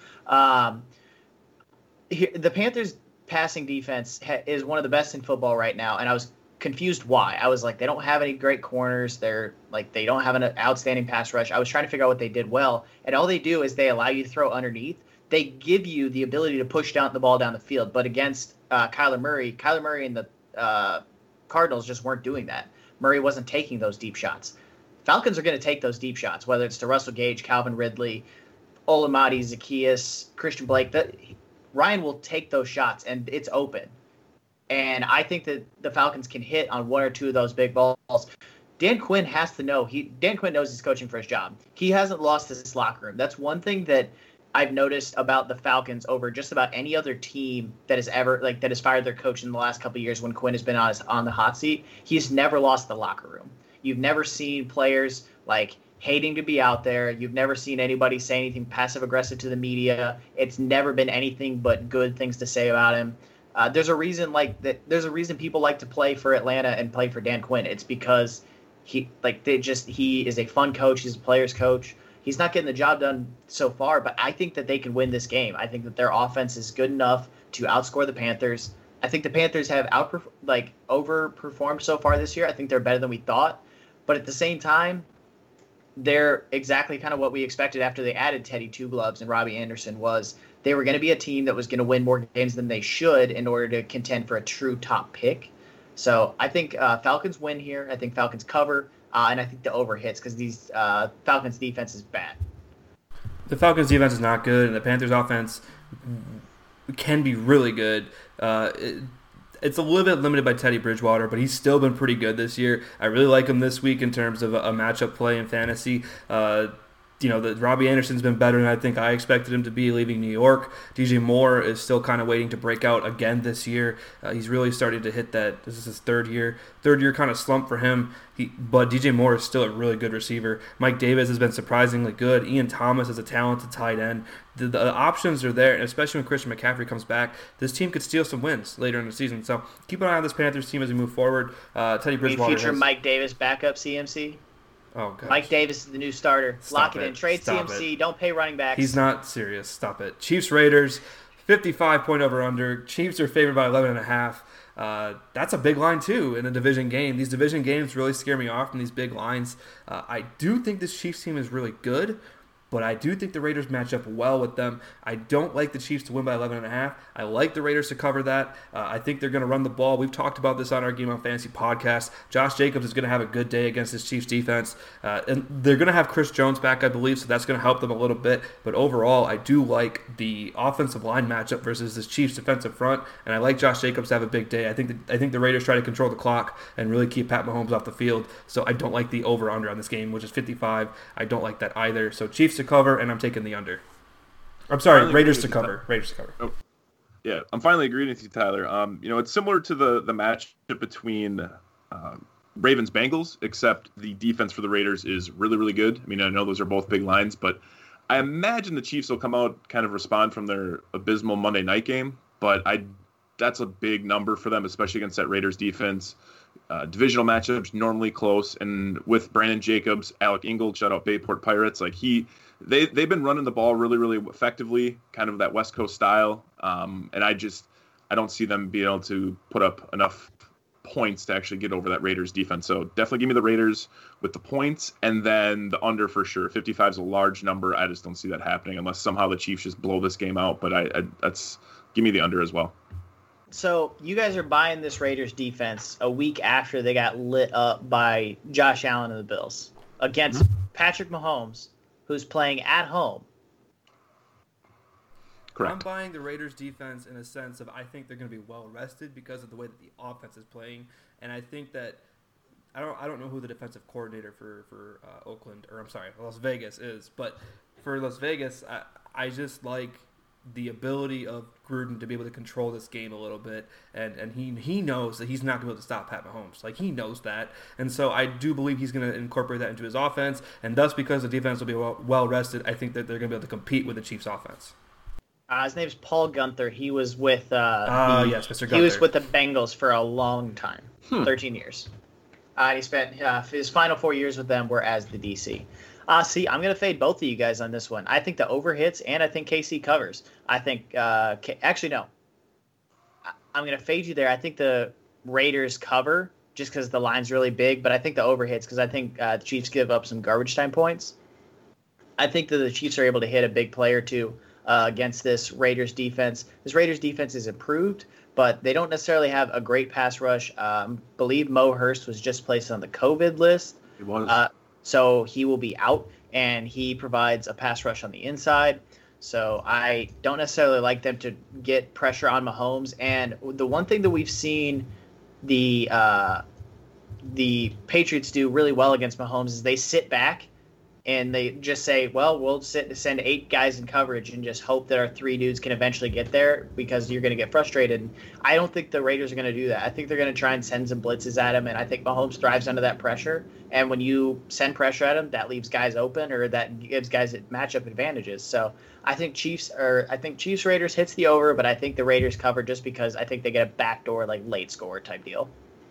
The Panthers' passing defense is one of the best in football right now, and I was confused why. I was like, they don't have any great corners. They don't have an outstanding pass rush. I was trying to figure out what they did well, and all they do is they allow you to throw underneath. They give you the ability to push the ball down the field, but against Kyler Murray and the Cardinals just weren't doing that. Murray wasn't taking those deep shots. Falcons are going to take those deep shots, whether it's to Russell Gage, Calvin Ridley, Olamide, Zaccheaus, Christian Blake. Ryan will take those shots, and it's open. And I think that the Falcons can hit on one or two of those big balls. Dan Quinn has to know. Dan Quinn knows he's coaching for his job. He hasn't lost his locker room. That's one thing that I've noticed about the Falcons over just about any other team that has ever that has fired their coach in the last couple of years when Quinn has been on the hot seat. He's never lost the locker room. You've never seen players hating to be out there. You've never seen anybody say anything passive-aggressive to the media. It's never been anything but good things to say about him. There's a reason There's a reason people like to play for Atlanta and play for Dan Quinn. It's because he is a fun coach. He's a player's coach. He's not getting the job done so far, but I think that they can win this game. I think that their offense is good enough to outscore the Panthers. I think the Panthers have overperformed so far this year. I think they're better than we thought. But at the same time, they're exactly kind of what we expected after they added Teddy Two Gloves and Robbie Anderson. Was they were going to be a team that was going to win more games than they should in order to contend for a true top pick. So I think Falcons win here. I think Falcons cover, and I think the over hits because these Falcons defense is bad. The Falcons defense is not good, and the Panthers offense can be really good. It's a little bit limited by Teddy Bridgewater, but he's still been pretty good this year. I really like him this week in terms of a matchup play in fantasy. Robbie Anderson's been better than I think I expected him to be leaving New York. DJ Moore is still kind of waiting to break out again this year. He's really started to hit that. This is his third year kind of slump for him. But DJ Moore is still a really good receiver. Mike Davis has been surprisingly good. Ian Thomas is a talented tight end. The options are there, and especially when Christian McCaffrey comes back, this team could steal some wins later in the season. So keep an eye on this Panthers team as we move forward. Teddy Bridgewater. Future Mike Davis backup CMC. Oh, gosh. Mike Davis is the new starter. Lock it in. Trade Stop CMC. it. Don't pay running backs. He's not serious. Stop it. Chiefs Raiders, 55-point over/under. Chiefs are favored by 11.5. That's a big line too in a division game. These division games really scare me off from these big lines. I do think this Chiefs team is really good, but I do think the Raiders match up well with them. I don't like the Chiefs to win by 11.5. I like the Raiders to cover that. I think they're going to run the ball. We've talked about this on our Game on Fantasy podcast. Josh Jacobs is going to have a good day against this Chiefs defense. And they're going to have Chris Jones back, I believe, so that's going to help them a little bit. But overall, I do like the offensive line matchup versus this Chiefs defensive front, and I like Josh Jacobs to have a big day. I think the Raiders try to control the clock and really keep Pat Mahomes off the field, so I don't like the over-under on this game, which is 55. I don't like that either. So Chiefs to cover, and I'm taking the under. I'm sorry, Raiders to cover. Raiders to cover. Oh, yeah, I'm finally agreeing with you, Tyler. It's similar to the matchup between Ravens Bengals, except the defense for the Raiders is really, really good. I mean, I know those are both big lines, but I imagine the Chiefs will come out, kind of respond from their abysmal Monday night game. But that's a big number for them, especially against that Raiders defense. Divisional matchups normally close, and with Brandon Jacobs, Alec Ingold, shout out Bayport Pirates, they've been running the ball really, really effectively, kind of that West Coast style. And I don't see them being able to put up enough points to actually get over that Raiders defense. So definitely give me the Raiders with the points, and then the under for sure. 55 is a large number. I just don't see that happening unless somehow the Chiefs just blow this game out. But give me the under as well. So you guys are buying this Raiders defense a week after they got lit up by Josh Allen and the Bills against Patrick Mahomes, who's playing at home. Correct. I'm buying the Raiders defense in a sense of I think they're going to be well rested because of the way that the offense is playing, and I think that I don't know who the defensive coordinator for Las Vegas is, but for Las Vegas, I just like the ability of Gruden to be able to control this game a little bit, and he knows that he's not going to be able to stop Pat Mahomes. He knows that, and so I do believe he's going to incorporate that into his offense, and thus because the defense will be well rested, I think that they're going to be able to compete with the Chiefs' offense. His name's Paul Gunther. He was with yes, Mr. Gunther. He was with the Bengals for a long time, 13 years. He spent his final 4 years with them were as the DC. See, I'm going to fade both of you guys on this one. I think the over hits, and I think KC covers. I think actually, no. I'm going to fade you there. I think the Raiders cover just because the line's really big, but I think the over hits because I think the Chiefs give up some garbage time points. I think that the Chiefs are able to hit a big play or two against this Raiders defense. This Raiders defense is improved, but they don't necessarily have a great pass rush. Believe Mo Hurst was just placed on the COVID list. It was. So he will be out, and he provides a pass rush on the inside. So I don't necessarily like them to get pressure on Mahomes. And the one thing that we've seen the Patriots do really well against Mahomes is they sit back and they just say, well, we'll send 8 guys in coverage and just hope that our 3 dudes can eventually get there because you're going to get frustrated. I don't think the Raiders are going to do that. I think they're going to try and send some blitzes at him, and I think Mahomes thrives under that pressure. And when you send pressure at him, that leaves guys open or that gives guys matchup advantages. So I think Chiefs Raiders hits the over, but I think the Raiders cover just because I think they get a backdoor, like, late score type deal.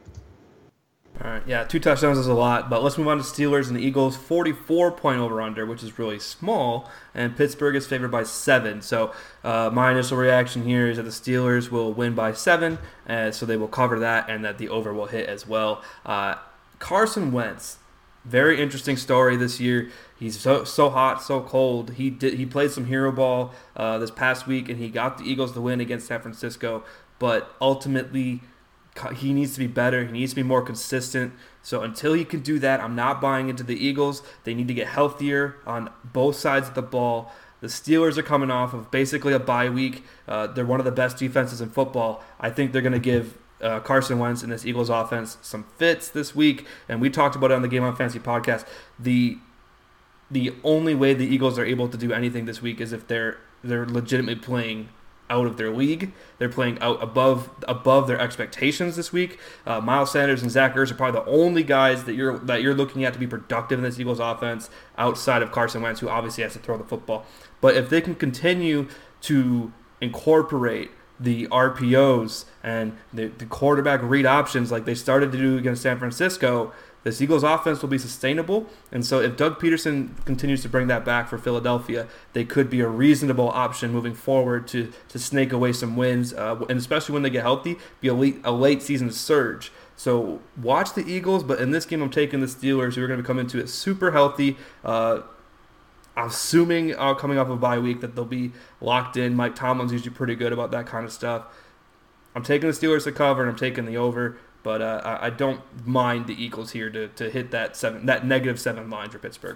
All right, yeah, 2 touchdowns is a lot, but let's move on to Steelers and the Eagles. 44-point over-under, which is really small, and Pittsburgh is favored by 7. So my initial reaction here is that the Steelers will win by 7, so they will cover that, and that the over will hit as well. Carson Wentz, very interesting story this year. He's so hot, so cold. He played some hero ball this past week, and he got the Eagles the win against San Francisco, but ultimately he needs to be better. He needs to be more consistent. So until he can do that, I'm not buying into the Eagles. They need to get healthier on both sides of the ball. The Steelers are coming off of basically a bye week. They're one of the best defenses in football. I think they're going to give Carson Wentz and this Eagles offense some fits this week. And we talked about it on the Game on Fantasy podcast. The only way the Eagles are able to do anything this week is if they're legitimately playing out of their league. They're playing out above their expectations this week. Miles Sanders and Zach Ertz are probably the only guys that you're looking at to be productive in this Eagles offense outside of Carson Wentz, who obviously has to throw the football. But if they can continue to incorporate the RPOs and the quarterback read options like they started to do against San Francisco, this Eagles offense will be sustainable. And so if Doug Peterson continues to bring that back for Philadelphia, they could be a reasonable option moving forward to snake away some wins, and especially when they get healthy, be a late season surge. So watch the Eagles, but in this game I'm taking the Steelers, who are going to come into it super healthy. I'm assuming coming off of a bye week that they'll be locked in. Mike Tomlin's usually pretty good about that kind of stuff. I'm taking the Steelers to cover, and I'm taking the over. But I don't mind the Eagles here to hit that -7 line for Pittsburgh.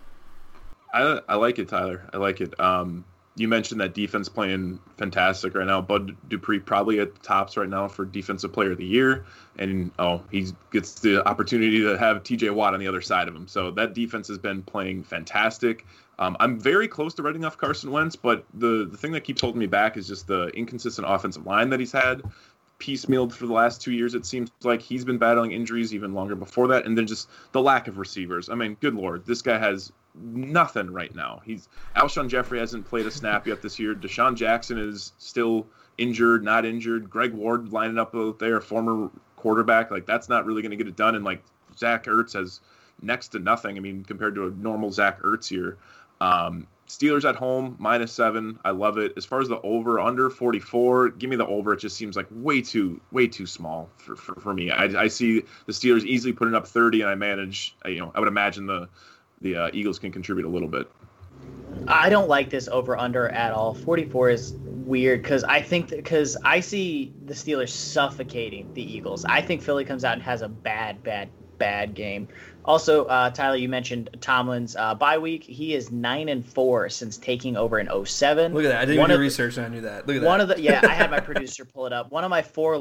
I like it, Tyler. I like it. You mentioned that defense playing fantastic right now. Bud Dupree probably at the tops right now for Defensive Player of the Year. And, he gets the opportunity to have TJ Watt on the other side of him. So that defense has been playing fantastic. I'm very close to writing off Carson Wentz, but the thing that keeps holding me back is just the inconsistent offensive line that he's had. Piecemealed for the last 2 years, it seems like he's been battling injuries even longer before that, and then just the lack of receivers. I mean, good Lord, this guy has nothing right now. Alshon Jeffrey hasn't played a snap yet this year. Deshaun Jackson is still injured, not injured. Greg Ward lining up out there, former quarterback, like that's not really going to get it done. And like Zach Ertz has next to nothing. I mean, compared to a normal Zach Ertz here. Steelers at home, -7. I love it. As far as the over, under 44, give me the over. It just seems like way too small for me. I see the Steelers easily putting up 30, and I would imagine the Eagles can contribute a little bit. I don't like this over under at all. 44 is weird because I see the Steelers suffocating the Eagles. I think Philly comes out and has a bad game. Also, Tyler, you mentioned Tomlin's bye week. He is 9-4 since taking over in 2007. Look at that! I didn't do research, and I knew that. Look at that. I had my producer pull it up. One of his 4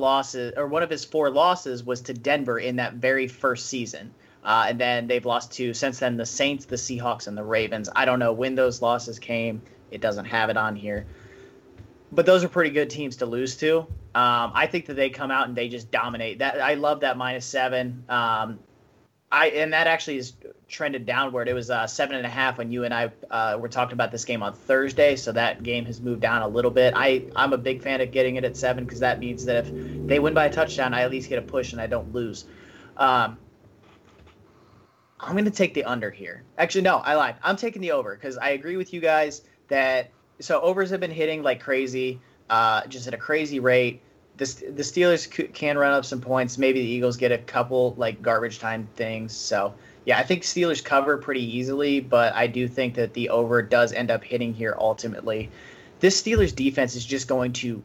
losses was to Denver in that very first season. And then they've lost to, since then, the Saints, the Seahawks, and the Ravens. I don't know when those losses came. It doesn't have it on here. But those are pretty good teams to lose to. I think that they come out and they just dominate. I love that -7. And that actually is trended downward. It was 7.5 when you and I were talking about this game on Thursday, so that game has moved down a little bit. I'm a big fan of getting it at 7 because that means that if they win by a touchdown, I at least get a push and I don't lose. I'm going to take the under here. Actually, no, I lied. I'm taking the over because I agree with you guys that overs have been hitting like crazy, just at a crazy rate. The Steelers can run up some points. Maybe the Eagles get a couple like garbage time things. So, yeah, I think Steelers cover pretty easily, but I do think that the over does end up hitting here ultimately. This Steelers defense is just going to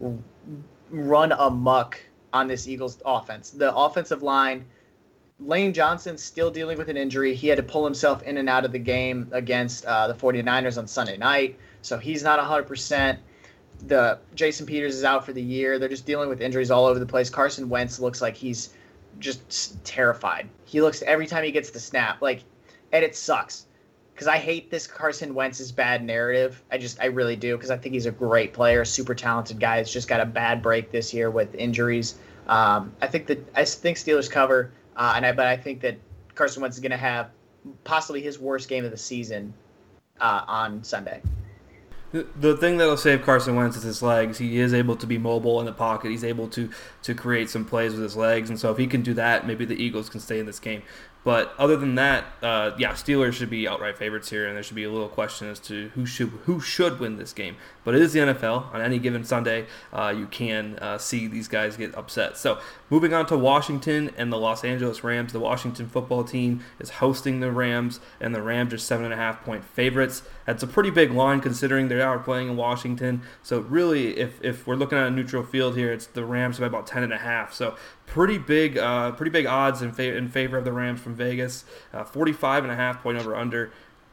run amok on this Eagles offense. The offensive line, Lane Johnson still dealing with an injury. He had to pull himself in and out of the game against the 49ers on Sunday night, so he's not 100%. The Jason Peters is out for the year. They're just dealing with injuries all over the place. Carson Wentz looks like he's just terrified. He looks every time he gets the snap, and it sucks. because I hate this Carson Wentz's bad narrative. I really do, because I think he's a great player, super talented guy. He's just got a bad break this year with injuries. I think Steelers cover, but I think that Carson Wentz is going to have possibly his worst game of the season on Sunday. The thing that'll save Carson Wentz is his legs. He is able to be mobile in the pocket. He's able to create some plays with his legs. And so if he can do that, maybe the Eagles can stay in this game. But other than that, Steelers should be outright favorites here, and there should be a little question as to who should win this game. But it is the NFL. On any given Sunday, you can see these guys get upset. So moving on to Washington and the Los Angeles Rams. The Washington football team is hosting the Rams, and the Rams are 7.5-point favorites. That's a pretty big line considering they are playing in Washington. So really, if we're looking at a neutral field here, it's the Rams by about 10.5. So pretty big odds in favor of the Rams from Vegas. 45.5-point over under.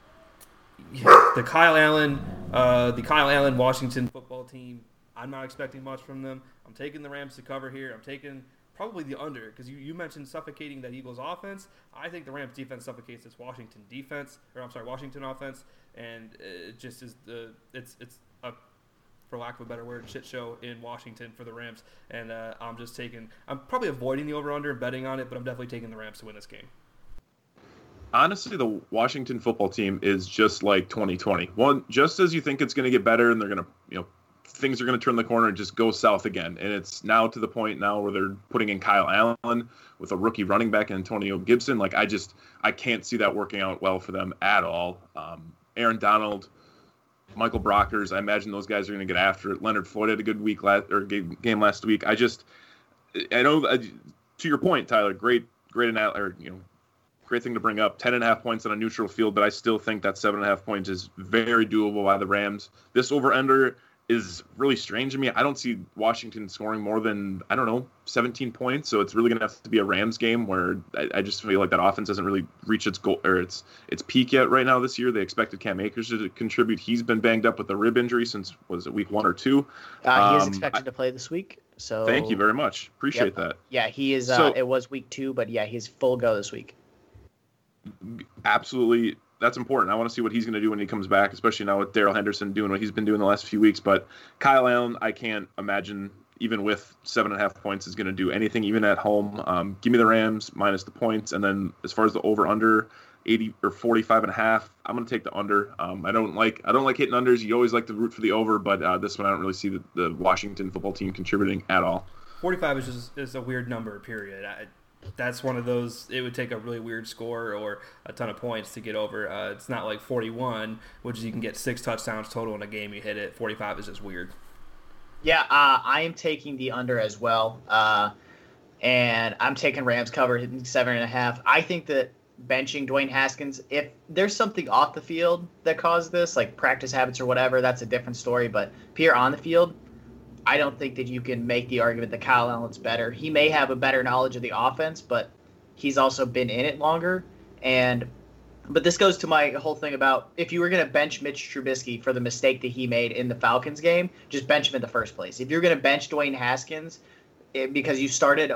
The Kyle Allen Washington football team. I'm not expecting much from them. I'm taking the Rams to cover here. I'm taking probably the under, because you mentioned suffocating that Eagles offense. I think the Rams defense suffocates this Washington offense, and it just is it's a, for lack of a better word, shit show in Washington for the Rams. And I'm probably avoiding the over-under and betting on it, but I'm definitely taking the Rams to win this game. Honestly, the Washington football team is just like 2020. Just as you think it's going to get better and they're going to, things are going to turn the corner and just go south again. And it's now to the point now where they're putting in Kyle Allen with a rookie running back, Antonio Gibson. I can't see that working out well for them at all. Aaron Donald, Michael Brockers, I imagine those guys are going to get after it. Leonard Floyd had a good game last week. I know, to your point, Tyler, great thing to bring up. 10.5 points on a neutral field, but I still think that 7.5 points is very doable by the Rams. This over-under is really strange to me. I don't see Washington scoring more than, 17 points. So it's really going to have to be a Rams game where I just feel like that offense hasn't really reached its goal or its peak yet right now this year. They expected Cam Akers to contribute. He's been banged up with a rib injury since, was it week 1 or 2? He is expected to play this week. So thank you very much. Appreciate that. Yeah, he is. It was week 2, but yeah, he's full go this week. Absolutely. That's important. I want to see what he's going to do when he comes back, especially now with Darrell Henderson doing what he's been doing the last few weeks. But Kyle Allen, I can't imagine, even with 7.5 points, is going to do anything, even at home. Give me the Rams minus the points. And then as far as the over-under, 80 or 45.5, I'm going to take the under. I don't like hitting unders. You always like to root for the over, but this one I don't really see the Washington football team contributing at all. 45 is a weird number, period. That's one of those, it would take a really weird score or a ton of points to get over. It's not like 41, which is you can get 6 touchdowns total in a game, you hit it. 45 is just weird. Yeah, I am taking the under as well. And I'm taking Rams cover, hitting 7.5. I think that benching Dwayne Haskins, if there's something off the field that caused this, like practice habits or whatever, that's a different story. But Pierre on the field, I don't think that you can make the argument that Kyle Allen's better. He may have a better knowledge of the offense, but he's also been in it longer. But this goes to my whole thing about if you were going to bench Mitch Trubisky for the mistake that he made in the Falcons game, just bench him in the first place. If you're going to bench Dwayne Haskins because you started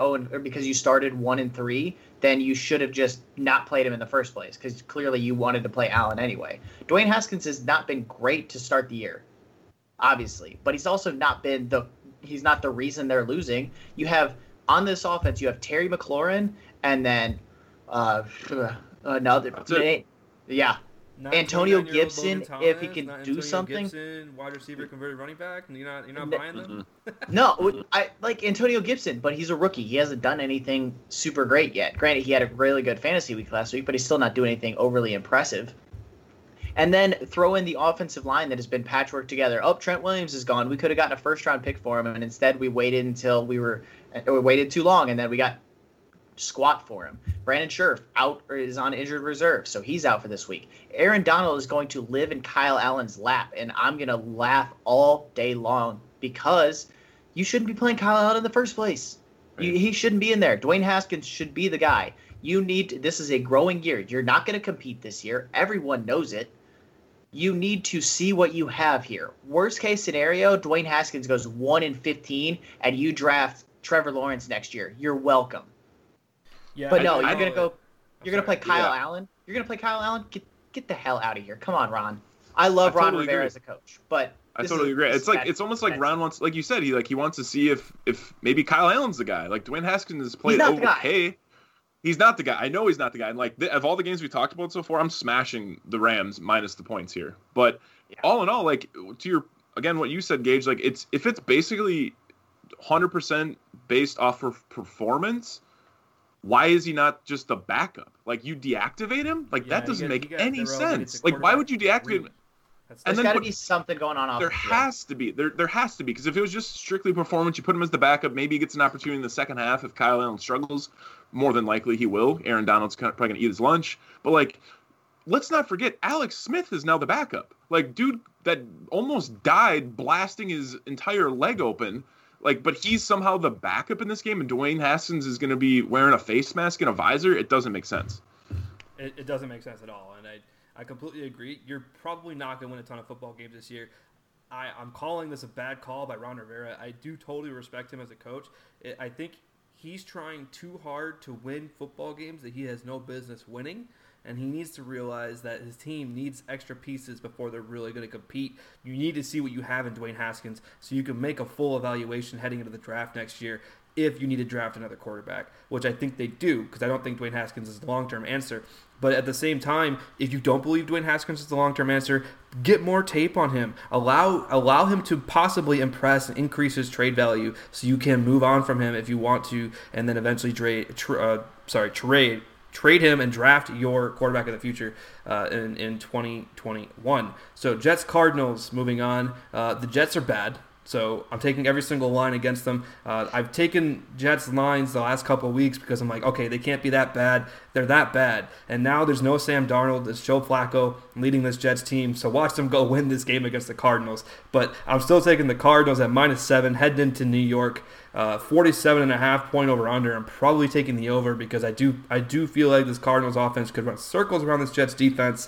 1-3, then you should have just not played him in the first place because clearly you wanted to play Allen anyway. Dwayne Haskins has not been great to start the year, obviously, but he's also he's not the reason they're losing. You have on this offense, you have Terry McLaurin and then Antonio Gibson, if he can do something. Gibson, wide receiver, converted running back, and you're not buying them. No, I like Antonio Gibson, but he's a rookie. He hasn't done anything super great yet. Granted, he had a really good fantasy week last week, but he's still not doing anything overly impressive. And then throw in the offensive line that has been patchwork together. Oh, Trent Williams is gone. We could have gotten a first-round pick for him, and instead we waited until we waited too long, and then we got squat for him. Brandon Scherf is on injured reserve, so he's out for this week. Aaron Donald is going to live in Kyle Allen's lap, and I'm going to laugh all day long because you shouldn't be playing Kyle Allen in the first place. Right. He shouldn't be in there. Dwayne Haskins should be the guy. This is a growing year. You're not going to compete this year. Everyone knows it. You need to see what you have here. Worst case scenario, Dwayne Haskins goes 1-15, and you draft Trevor Lawrence next year. You're welcome. Yeah, but no, you're gonna play Kyle Allen. You're gonna play Kyle Allen. get the hell out of here. Come on, Ron. I love Ron totally Rivera agree. as a coach, but I totally agree. It's almost like Ron wants, like you said, he wants to see if maybe Kyle Allen's the guy. Like Dwayne Haskins has played okay. He's not the guy. I know he's not the guy. And like of all the games we talked about so far, I'm smashing the Rams minus the points here. But all in all, like to your again what you said, Gage, like if it's basically 100% based off of performance, why is he not just a backup? Like you deactivate him? Like that doesn't make any sense. Like why would you deactivate him? There's got to be something going on. There has to be. There has to be, because if it was just strictly performance, you put him as the backup. Maybe he gets an opportunity in the second half if Kyle Allen struggles. More than likely he will. Aaron Donald's probably going to eat his lunch. But like, let's not forget, Alex Smith is now the backup. Like, dude that almost died blasting his entire leg open. Like, but he's somehow the backup in this game, and Dwayne Haskins is going to be wearing a face mask and a visor. It doesn't make sense. It doesn't make sense at all, and I completely agree. You're probably not going to win a ton of football games this year. I'm calling this a bad call by Ron Rivera. I do totally respect him as a coach. I think he's trying too hard to win football games that he has no business winning, and he needs to realize that his team needs extra pieces before they're really going to compete. You need to see what you have in Dwayne Haskins so you can make a full evaluation heading into the draft next year if you need to draft another quarterback, which I think they do, because I don't think Dwayne Haskins is the long-term answer. But at the same time, if you don't believe Dwayne Haskins is the long-term answer, get more tape on him. Allow him to possibly impress and increase his trade value so you can move on from him if you want to, and then eventually trade him and draft your quarterback of the future in 2021. So Jets-Cardinals, moving on. The Jets are bad. So I'm taking every single line against them. I've taken Jets lines the last couple of weeks because I'm like, okay, they can't be that bad. They're that bad. And now there's no Sam Darnold. It's Joe Flacco leading this Jets team. So watch them go win this game against the Cardinals. But I'm still taking the Cardinals at -7, heading into New York. 47.5 point over under. I'm probably taking the over because I do feel like this Cardinals offense could run circles around this Jets defense.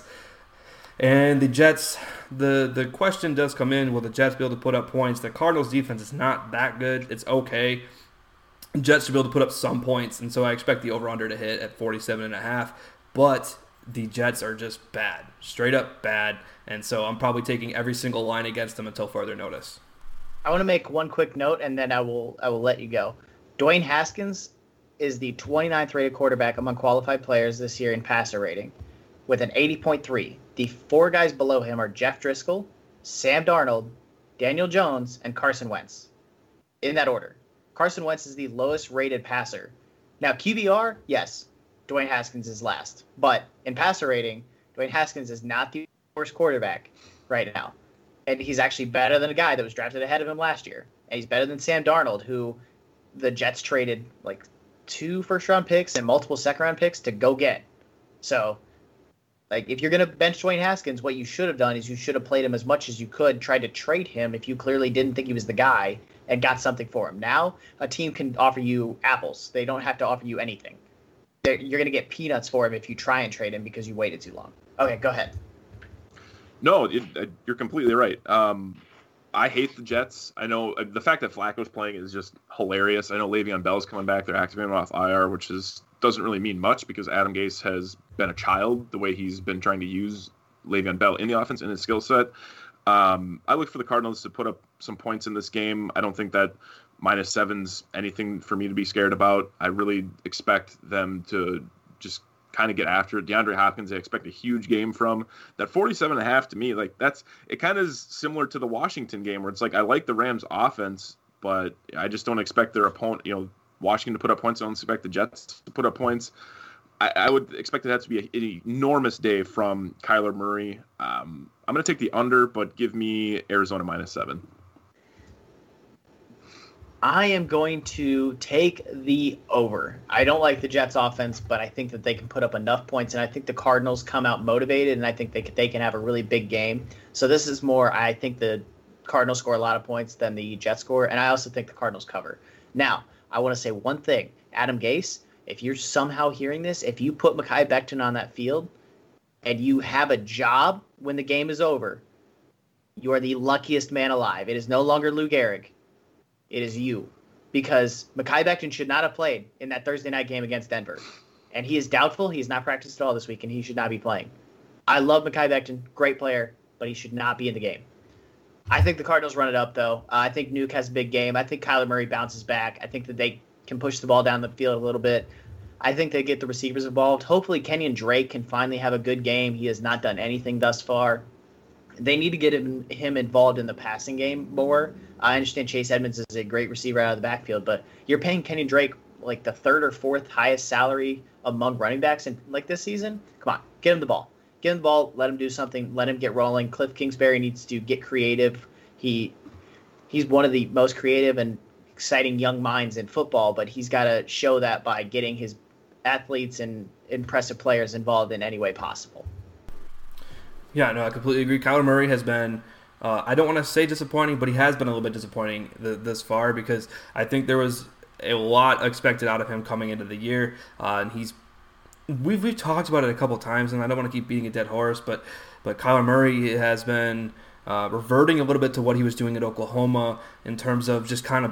And the Jets, the question does come in, will the Jets be able to put up points? The Cardinals defense is not that good. It's okay. Jets should be able to put up some points, and so I expect the over-under to hit at 47.5. But the Jets are just bad, straight up bad, and so I'm probably taking every single line against them until further notice. I want to make one quick note, and then I will let you go. Dwayne Haskins is the 29th rated quarterback among qualified players this year in passer rating, with an 80.3. The 4 guys below him are Jeff Driscoll, Sam Darnold, Daniel Jones, and Carson Wentz. In that order. Carson Wentz is the lowest rated passer. Now, QBR, yes, Dwayne Haskins is last. But in passer rating, Dwayne Haskins is not the worst quarterback right now. And he's actually better than a guy that was drafted ahead of him last year. And he's better than Sam Darnold, who the Jets traded like 2 first-round picks and multiple second-round picks to go get. So, like, if you're going to bench Dwayne Haskins, what you should have done is you should have played him as much as you could, tried to trade him if you clearly didn't think he was the guy, and got something for him. Now, a team can offer you apples. They don't have to offer you anything. You're going to get peanuts for him if you try and trade him because you waited too long. Okay, go ahead. No, you're completely right. I hate the Jets. I know the fact that Flacco's playing is just hilarious. I know Le'Veon Bell's coming back. They're activating him off IR, which doesn't really mean much because Adam Gase has been a child the way he's been trying to use Le'Veon Bell in the offense in his skill set. I look for the Cardinals to put up some points in this game. I don't think that -7's anything for me to be scared about. I really expect them to just kind of get after it. DeAndre Hopkins, I expect a huge game from. That 47.5 to me, like it kind of is similar to the Washington game where it's like I like the Rams offense, but I just don't expect their opponent, Washington to put up points. I don't expect the Jets to put up points. I would expect that to be an enormous day from Kyler Murray. I'm going to take the under, but give me Arizona -7. I am going to take the over. I don't like the Jets offense, but I think that they can put up enough points, and I think the Cardinals come out motivated, and I think they can have a really big game. So this is more, I think the Cardinals score a lot of points than the Jets score, and I also think the Cardinals cover. Now, I want to say one thing. Adam Gase, if you're somehow hearing this, if you put Mekhi Becton on that field and you have a job when the game is over, you are the luckiest man alive. It is no longer Lou Gehrig. It is you. Because Mekhi Becton should not have played in that Thursday night game against Denver. And he is doubtful. He has not practiced at all this week, and he should not be playing. I love Mekhi Becton, great player, but he should not be in the game. I think the Cardinals run it up, though. I think Nuke has a big game. I think Kyler Murray bounces back. I think that they can push the ball down the field a little bit. I think they get the receivers involved. Hopefully, Kenyon Drake can finally have a good game. He has not done anything thus far. They need to get him involved in the passing game more. I understand Chase Edmonds is a great receiver out of the backfield, but you're paying Kenyon Drake like the third or fourth highest salary among running backs in like this season. Come on, get him the ball. Get him the ball. Let him do something. Let him get rolling. Cliff Kingsbury needs to get creative. He's one of the most creative and exciting young minds in football, but he's got to show that by getting his athletes and impressive players involved in any way possible. Yeah, no, I completely agree. Kyler Murray has been, I don't want to say disappointing, but he has been a little bit disappointing this far because I think there was a lot expected out of him coming into the year, and we've talked about it a couple times, and I don't want to keep beating a dead horse, but Kyler Murray has been reverting a little bit to what he was doing at Oklahoma in terms of just kind of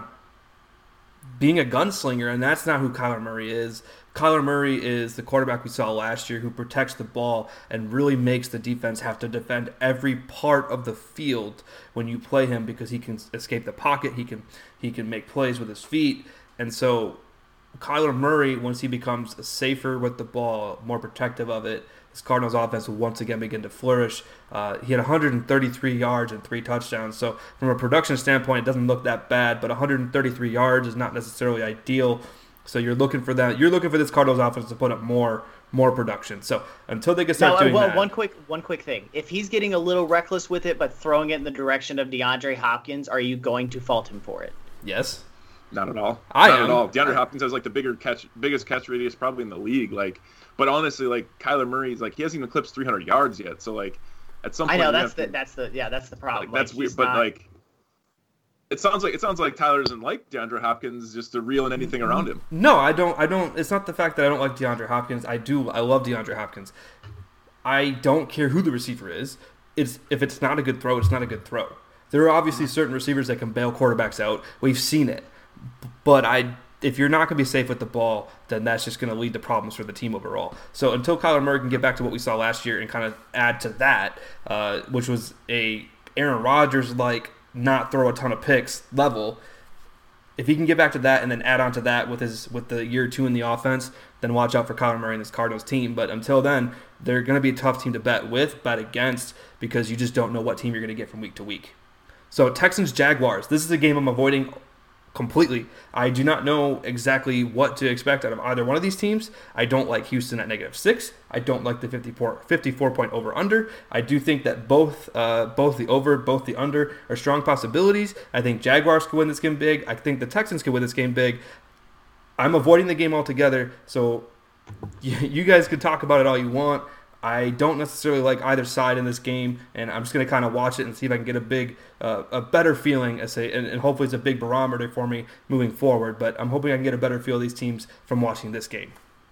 being a gunslinger, and that's not who Kyler Murray is. Kyler Murray is the quarterback we saw last year who protects the ball and really makes the defense have to defend every part of the field when you play him because he can escape the pocket, he can make plays with his feet, and so Kyler Murray, once he becomes safer with the ball, more protective of it, this Cardinals offense will once again begin to flourish. He had 133 yards and 3 touchdowns. So from a production standpoint, it doesn't look that bad, but 133 yards is not necessarily ideal. So you're looking for that. You're looking for this Cardinals offense to put up more production. So until they can start doing that. One quick thing. If he's getting a little reckless with it, but throwing it in the direction of DeAndre Hopkins, are you going to fault him for it? Yes. Not at all. Not at all. DeAndre Hopkins has like the biggest catch radius probably in the league. Like, but honestly, like Kyler Murray's like he hasn't even eclipsed 300 yards yet. So like, at some point, I know that's the problem. Like, that's weird, but like, it sounds like Tyler doesn't like DeAndre Hopkins just to reel in anything around him. No, I don't. It's not the fact that I don't like DeAndre Hopkins. I do. I love DeAndre Hopkins. I don't care who the receiver is. If it's not a good throw, it's not a good throw. There are obviously certain receivers that can bail quarterbacks out. We've seen it. But if you're not going to be safe with the ball, then that's just going to lead to problems for the team overall. So until Kyler Murray can get back to what we saw last year and kind of add to that, which was a Aaron Rodgers-like not throw a ton of picks level, if he can get back to that and then add on to that with the year 2 in the offense, then watch out for Kyler Murray and this Cardinals team. But until then, they're going to be a tough team to bet against, because you just don't know what team you're going to get from week to week. So Texans-Jaguars, this is a game I'm avoiding completely. I do not know exactly what to expect out of either one of these teams. I don't like Houston at -6. I don't like the 54-point over-under. I do think that both the over, both the under are strong possibilities. I think Jaguars could win this game big. I think the Texans could win this game big. I'm avoiding the game altogether, so you guys can talk about it all you want. I don't necessarily like either side in this game, and I'm just going to kind of watch it and see if I can get a better feeling, and hopefully it's a big barometer for me moving forward. But I'm hoping I can get a better feel of these teams from watching this game.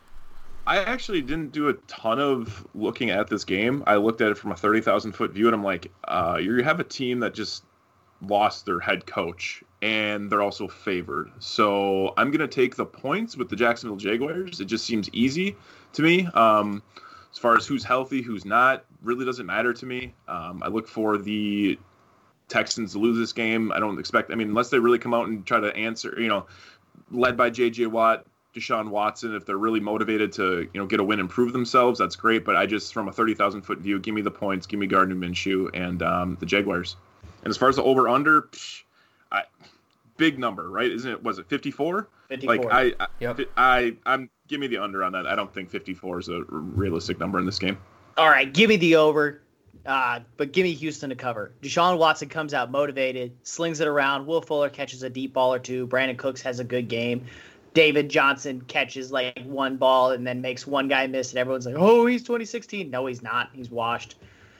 I actually didn't do a ton of looking at this game. I looked at it from a 30,000-foot view, and I'm like, you have a team that just lost their head coach, and they're also favored. So I'm going to take the points with the Jacksonville Jaguars. It just seems easy to me. As far as who's healthy, who's not, really doesn't matter to me. I look for the Texans to lose this game. I don't expect, unless they really come out and try to answer, led by J.J. Watt, Deshaun Watson, if they're really motivated to, get a win and prove themselves, that's great. But I just, from a 30,000-foot view, give me the points, give me Gardner Minshew and the Jaguars. And as far as the over-under, big number, right? Isn't it? Was it 54? 54. I'm give me the under on that. I don't think 54 is a realistic number in this game. All right, give me the over, but give me Houston to cover. Deshaun Watson comes out motivated, slings it around. Will Fuller catches a deep ball or two. Brandon Cooks has a good game. David Johnson catches like one ball and then makes one guy miss, and everyone's like, oh, he's 2016. No, he's not. He's washed.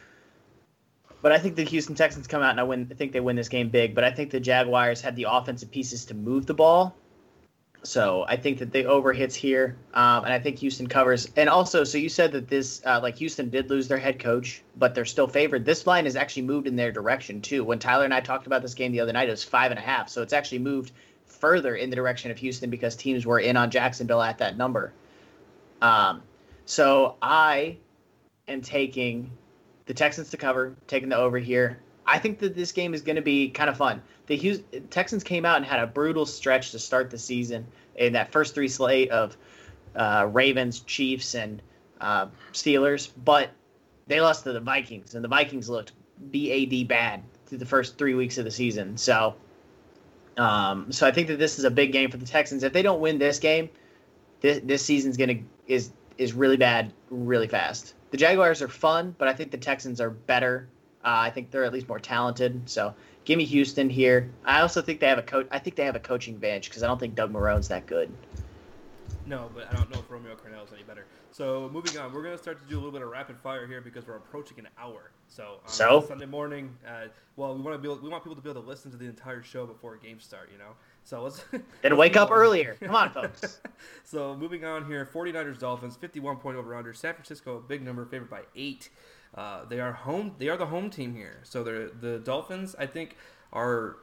But I think the Houston Texans come out and I think they win this game big. But I think the Jaguars had the offensive pieces to move the ball. So I think that the over hits here, and I think Houston covers. And also, so you said that this, Houston did lose their head coach, but they're still favored. This line has actually moved in their direction, too. When Tyler and I talked about this game the other night, it was 5.5. So it's actually moved further in the direction of Houston because teams were in on Jacksonville at that number. So I am taking the Texans to cover, taking the over here. I think that this game is going to be kind of fun. The Texans came out and had a brutal stretch to start the season in that first 3 slate of Ravens, Chiefs, and Steelers, but they lost to the Vikings, and the Vikings looked bad through the first 3 weeks of the season. So I think that this is a big game for the Texans. If they don't win this game, this season's is really bad really fast. The Jaguars are fun, but I think the Texans are better. I think they're at least more talented. So give me Houston here. I also think they have a coach. I think they have a coaching advantage because I don't think Doug Marrone's that good. No, but I don't know if Romeo Crennel is any better. So moving on, we're going to start to do a little bit of rapid fire here because we're approaching an hour. So Sunday morning, we want people to be able to listen to the entire show before games start, you know. So let's then wake up earlier. Come on, folks. So moving on here, 49ers Dolphins, 51-point over/under. San Francisco, big number, favored by 8. They are the home team here. So the Dolphins, I think, are.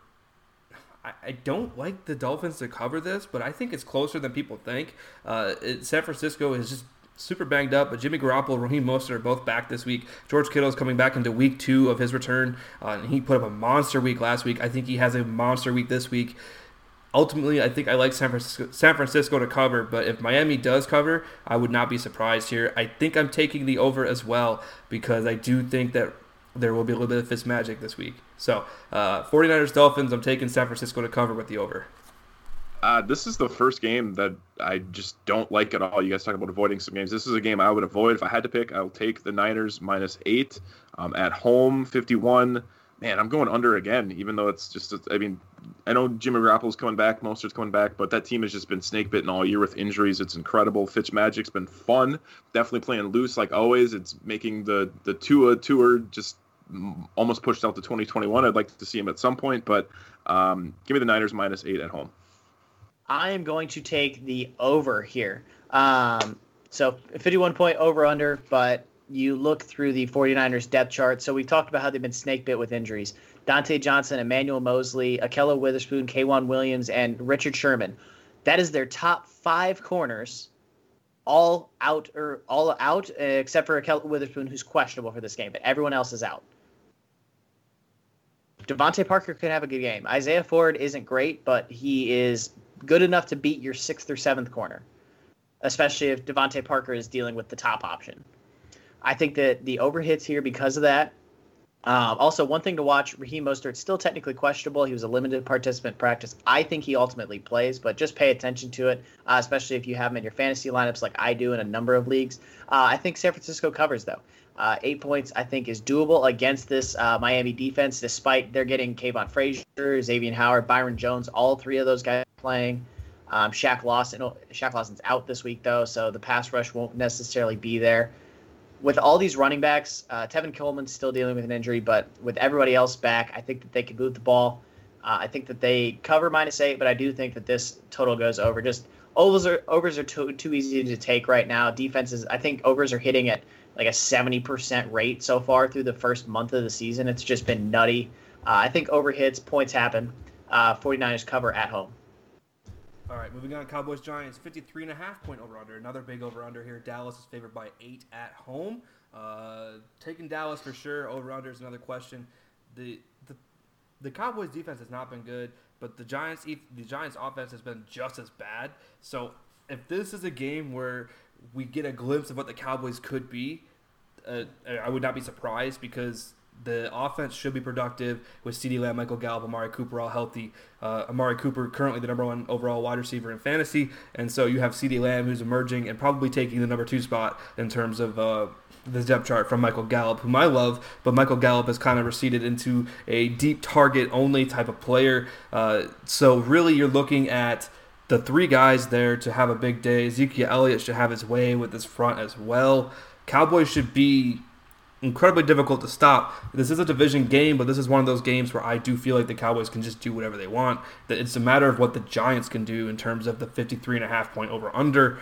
I don't like the Dolphins to cover this, but I think it's closer than people think. San Francisco is just super banged up, but Jimmy Garoppolo, Raheem Mostert are both back this week. George Kittle's coming back into week 2 of his return, and he put up a monster week last week. I think he has a monster week this week. Ultimately, I think I like San Francisco to cover, but if Miami does cover, I would not be surprised here. I think I'm taking the over as well because I do think that there will be a little bit of Fitzmagic this week. So, 49ers Dolphins, I'm taking San Francisco to cover with the over. This is the first game that I just don't like at all. You guys talk about avoiding some games. This is a game I would avoid. If I had to pick, I'll take the Niners -8 at home, 51. Man, I'm going under again, even though it's just, I know Jimmy Garoppolo's coming back, Mostert's coming back, but that team has just been snake-bitten all year with injuries. It's incredible. Fitzmagic's been fun, definitely playing loose like always. It's making the Tua tour just almost pushed out to 2021. I'd like to see him at some point, but give me the Niners -8 at home. I am going to take the over here. So 51-point over-under, but you look through the 49ers depth chart. So we talked about how they've been snake-bit with injuries. Dante Johnson, Emmanuel Mosley, Ahkello Witherspoon, K'Wan Williams, and Richard Sherman. That is their top 5 corners, all out except for Ahkello Witherspoon, who's questionable for this game, but everyone else is out. Devontae Parker could have a good game. Isaiah Ford isn't great, but he is good enough to beat your 6th or 7th corner, especially if Devontae Parker is dealing with the top option. I think that the over hits here because of that. Also, one thing to watch, Raheem Mostert still technically questionable. He was a limited participant in practice. I think he ultimately plays, but just pay attention to it, especially if you have him in your fantasy lineups like I do in a number of leagues. I think San Francisco covers, though. 8 points, I think, is doable against this Miami defense, despite they're getting Kayvon Frazier, Xavier Howard, Byron Jones, all 3 of those guys playing. Shaq Lawson's out this week, though, so the pass rush won't necessarily be there. With all these running backs, Tevin Coleman's still dealing with an injury, but with everybody else back, I think that they can move the ball. I think that they cover -8, but I do think that this total goes over. Just overs are too easy to take right now. Defenses, I think overs are hitting at like a 70% rate so far through the first month of the season. It's just been nutty. I think over hits, points happen. 49ers cover at home. All right, moving on. Cowboys-Giants, 53.5-point over-under. Another big over-under here. Dallas is favored by 8 at home. Taking Dallas for sure. Over-under is another question. The Cowboys' defense has not been good, but the Giants' offense has been just as bad. So if this is a game where we get a glimpse of what the Cowboys could be, I would not be surprised because the offense should be productive with CeeDee Lamb, Michael Gallup, Amari Cooper all healthy. Amari Cooper currently the number 1 overall wide receiver in fantasy, and so you have CeeDee Lamb who's emerging and probably taking the number 2 spot in terms of the depth chart from Michael Gallup, whom I love, but Michael Gallup has kind of receded into a deep target-only type of player. So really you're looking at the 3 guys there to have a big day. Ezekiel Elliott should have his way with his front as well. Cowboys should be incredibly difficult to stop. This is a division game, but this is one of those games where I do feel like the Cowboys can just do whatever they want. That it's a matter of what the Giants can do in terms of the 53.5-point over-under.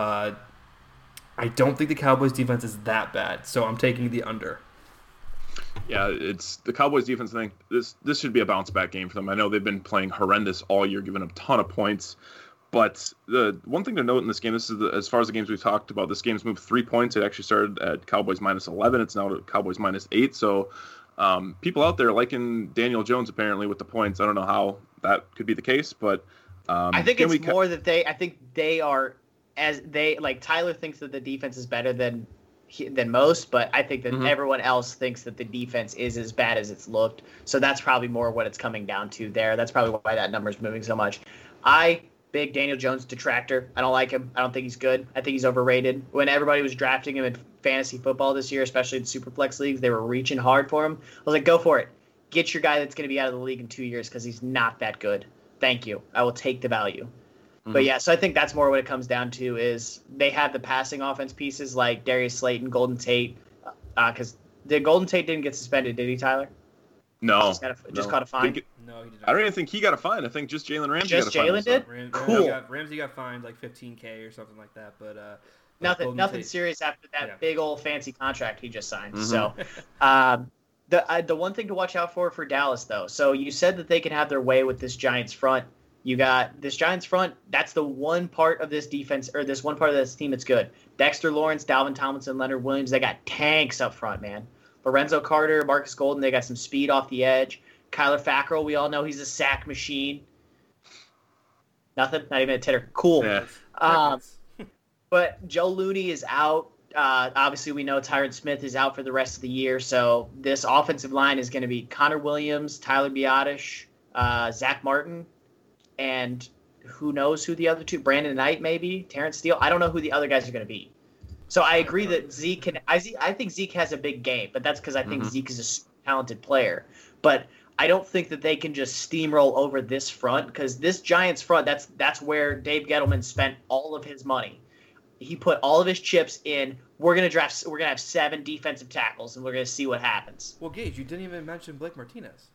I don't think the Cowboys' defense is that bad, so I'm taking the under. Yeah, it's the Cowboys' defense. I think this should be a bounce-back game for them. I know they've been playing horrendous all year, giving up a ton of points, But the one thing to note in this game, as far as the games we've talked about, this game's moved 3 points. It actually started at Cowboys -11. It's now at Cowboys -8. So people out there liking Daniel Jones apparently with the points. I don't know how that could be the case, but I think it's more that I think they are, as they like Tyler thinks that the defense is better than most, but I think that everyone else thinks that the defense is as bad as it's looked. So that's probably more what it's coming down to there. That's probably why that number is moving so much. Big Daniel Jones detractor. I don't like him. I don't think he's good. I think he's overrated. When everybody was drafting him in fantasy football this year, especially in Superflex leagues, they were reaching hard for him. I was like, go for it. Get your guy that's going to be out of the league in 2 years because he's not that good. Thank you. I will take the value. But yeah, so I think that's more what it comes down to is they have the passing offense pieces like Darius Slayton, Golden Tate, because the Golden Tate didn't get suspended, did he, Tyler? No. Just caught a fine? No, he did not. I don't even think he got a fine. I think just Jalen Ramsey Just got a fine. Jalen did? Cool. Ramsey got fined like $15,000 or something like that, but nothing serious after that big old fancy contract he just signed. So, the one thing to watch out for Dallas though. So you said that they can have their way with this Giants front. You got this Giants front. That's the one part of this defense or this one part of this team that's good. Dexter Lawrence, Dalvin Tomlinson, Leonard Williams. They got tanks up front, man. Lorenzo Carter, Marcus Golden. They got some speed off the edge. Kyler Fackrell, we all know he's a sack machine. Nothing, not even a titter. Cool. Yeah. But Joe Looney is out. Obviously, we know Tyron Smith is out for the rest of the year. So this offensive line is going to be Connor Williams, Tyler Biadasz, Zach Martin, and who knows who the other two, Brandon Knight maybe, Terrence Steele. I don't know who the other guys are going to be. So I agree that Zeke can – I think Zeke has a big game, but that's because I think Zeke is a super talented player. But I don't think that they can just steamroll over this front because this Giants front, that's where Dave Gettleman spent all of his money. He put all of his chips in. We're gonna have 7 defensive tackles, and we're gonna see what happens. Well, Gage, you didn't even mention Blake Martinez.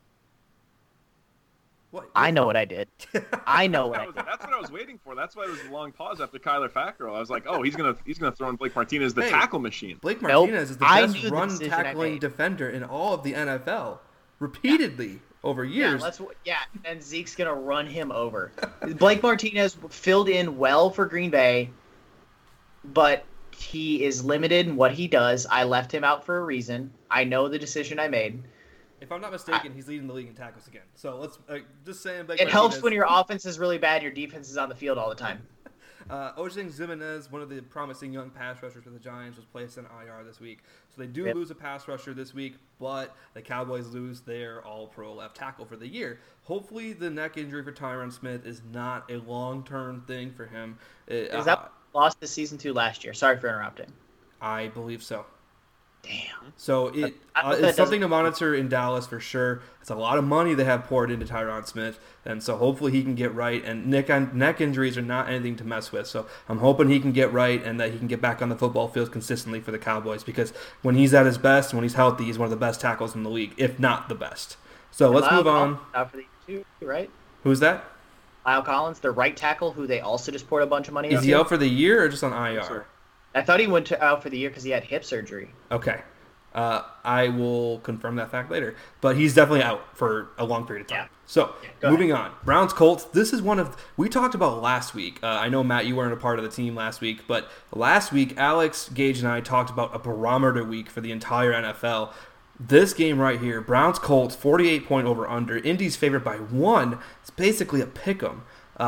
What? I know what I did. I know what I did. That's what I was waiting for. That's why there was a long pause after Kyler Fackrell. I was like, oh, he's gonna throw in Blake Martinez, the tackle machine. Blake Martinez is the best run tackling defender in all of the NFL, repeatedly over years. And Zeke's gonna run him over. Blake Martinez filled in well for Green Bay, but he is limited in what he does. I left him out for a reason. I know the decision I made. If I'm not mistaken, he's leading the league in tackles again. So let's just saying. It helps when your offense is really bad and your defense is on the field all the time. Ojing Zimenez, one of the promising young pass rushers for the Giants, was placed in IR this week. So they do lose a pass rusher this week, but the Cowboys lose their all-pro left tackle for the year. Hopefully the neck injury for Tyron Smith is not a long-term thing for him. Is that lost this season 2 last year? Sorry for interrupting. I believe so. Damn. So it's something to monitor in Dallas for sure. It's a lot of money they have poured into Tyron Smith, and so hopefully he can get right. And neck injuries are not anything to mess with. So I'm hoping he can get right and that he can get back on the football field consistently for the Cowboys because when he's at his best, when he's healthy, he's one of the best tackles in the league, if not the best. So let's move on. Out for the year too, right? Who's that? Lyle Collins, the right tackle, who they also just poured a bunch of money into. Is he out for the year or just on IR? I thought he went out for the year because he had hip surgery. Okay. I will confirm that fact later. But he's definitely out for a long period of time. Yeah. So, moving on. Browns-Colts. This is one of – we talked about last week. I know, Matt, you weren't a part of the team last week. But last week, Alex, Gage, and I talked about a barometer week for the entire NFL. This game right here, Browns-Colts, 48-point over-under. Indy's favored by 1. It's basically a pick-em.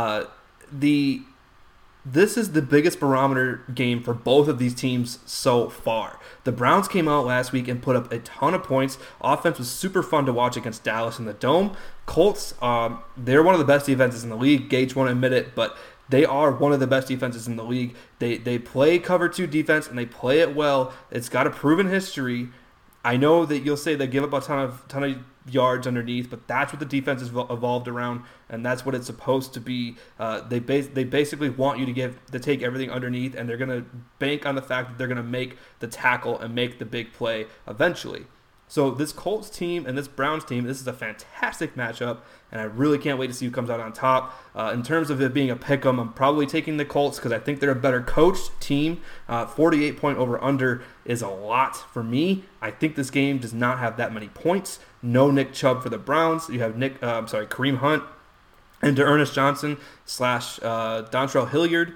This is the biggest barometer game for both of these teams so far. The Browns came out last week and put up a ton of points. Offense was super fun to watch against Dallas in the Dome. Colts, they're one of the best defenses in the league. Gage won't admit it, but they are one of the best defenses in the league. They play cover 2 defense, and they play it well. It's got a proven history. I know that you'll say they give up a ton of yards underneath, but that's what the defense has evolved around, and that's what it's supposed to be. They basically want you to take everything underneath, and they're going to bank on the fact that they're going to make the tackle and make the big play eventually. So this Colts team and this Browns team, this is a fantastic matchup, and I really can't wait to see who comes out on top. In terms of it being a pick-em, I'm probably taking the Colts because I think they're a better coached team. 48-point over-under is a lot for me. I think this game does not have that many points. No Nick Chubb for the Browns. You have Kareem Hunt And to Ernest Johnson / Dontrell Hilliard,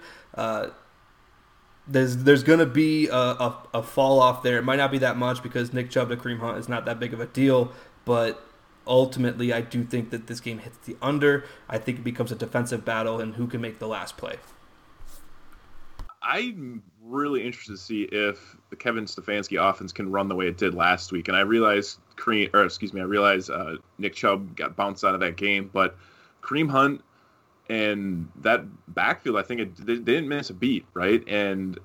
there's going to be a fall off there. It might not be that much because Nick Chubb to Kareem Hunt is not that big of a deal, but ultimately I do think that this game hits the under. I think it becomes a defensive battle and who can make the last play. I'm really interested to see if the Kevin Stefanski offense can run the way it did last week. And I realize Nick Chubb got bounced out of that game, but Kareem Hunt and that backfield, I think they didn't miss a beat, right? And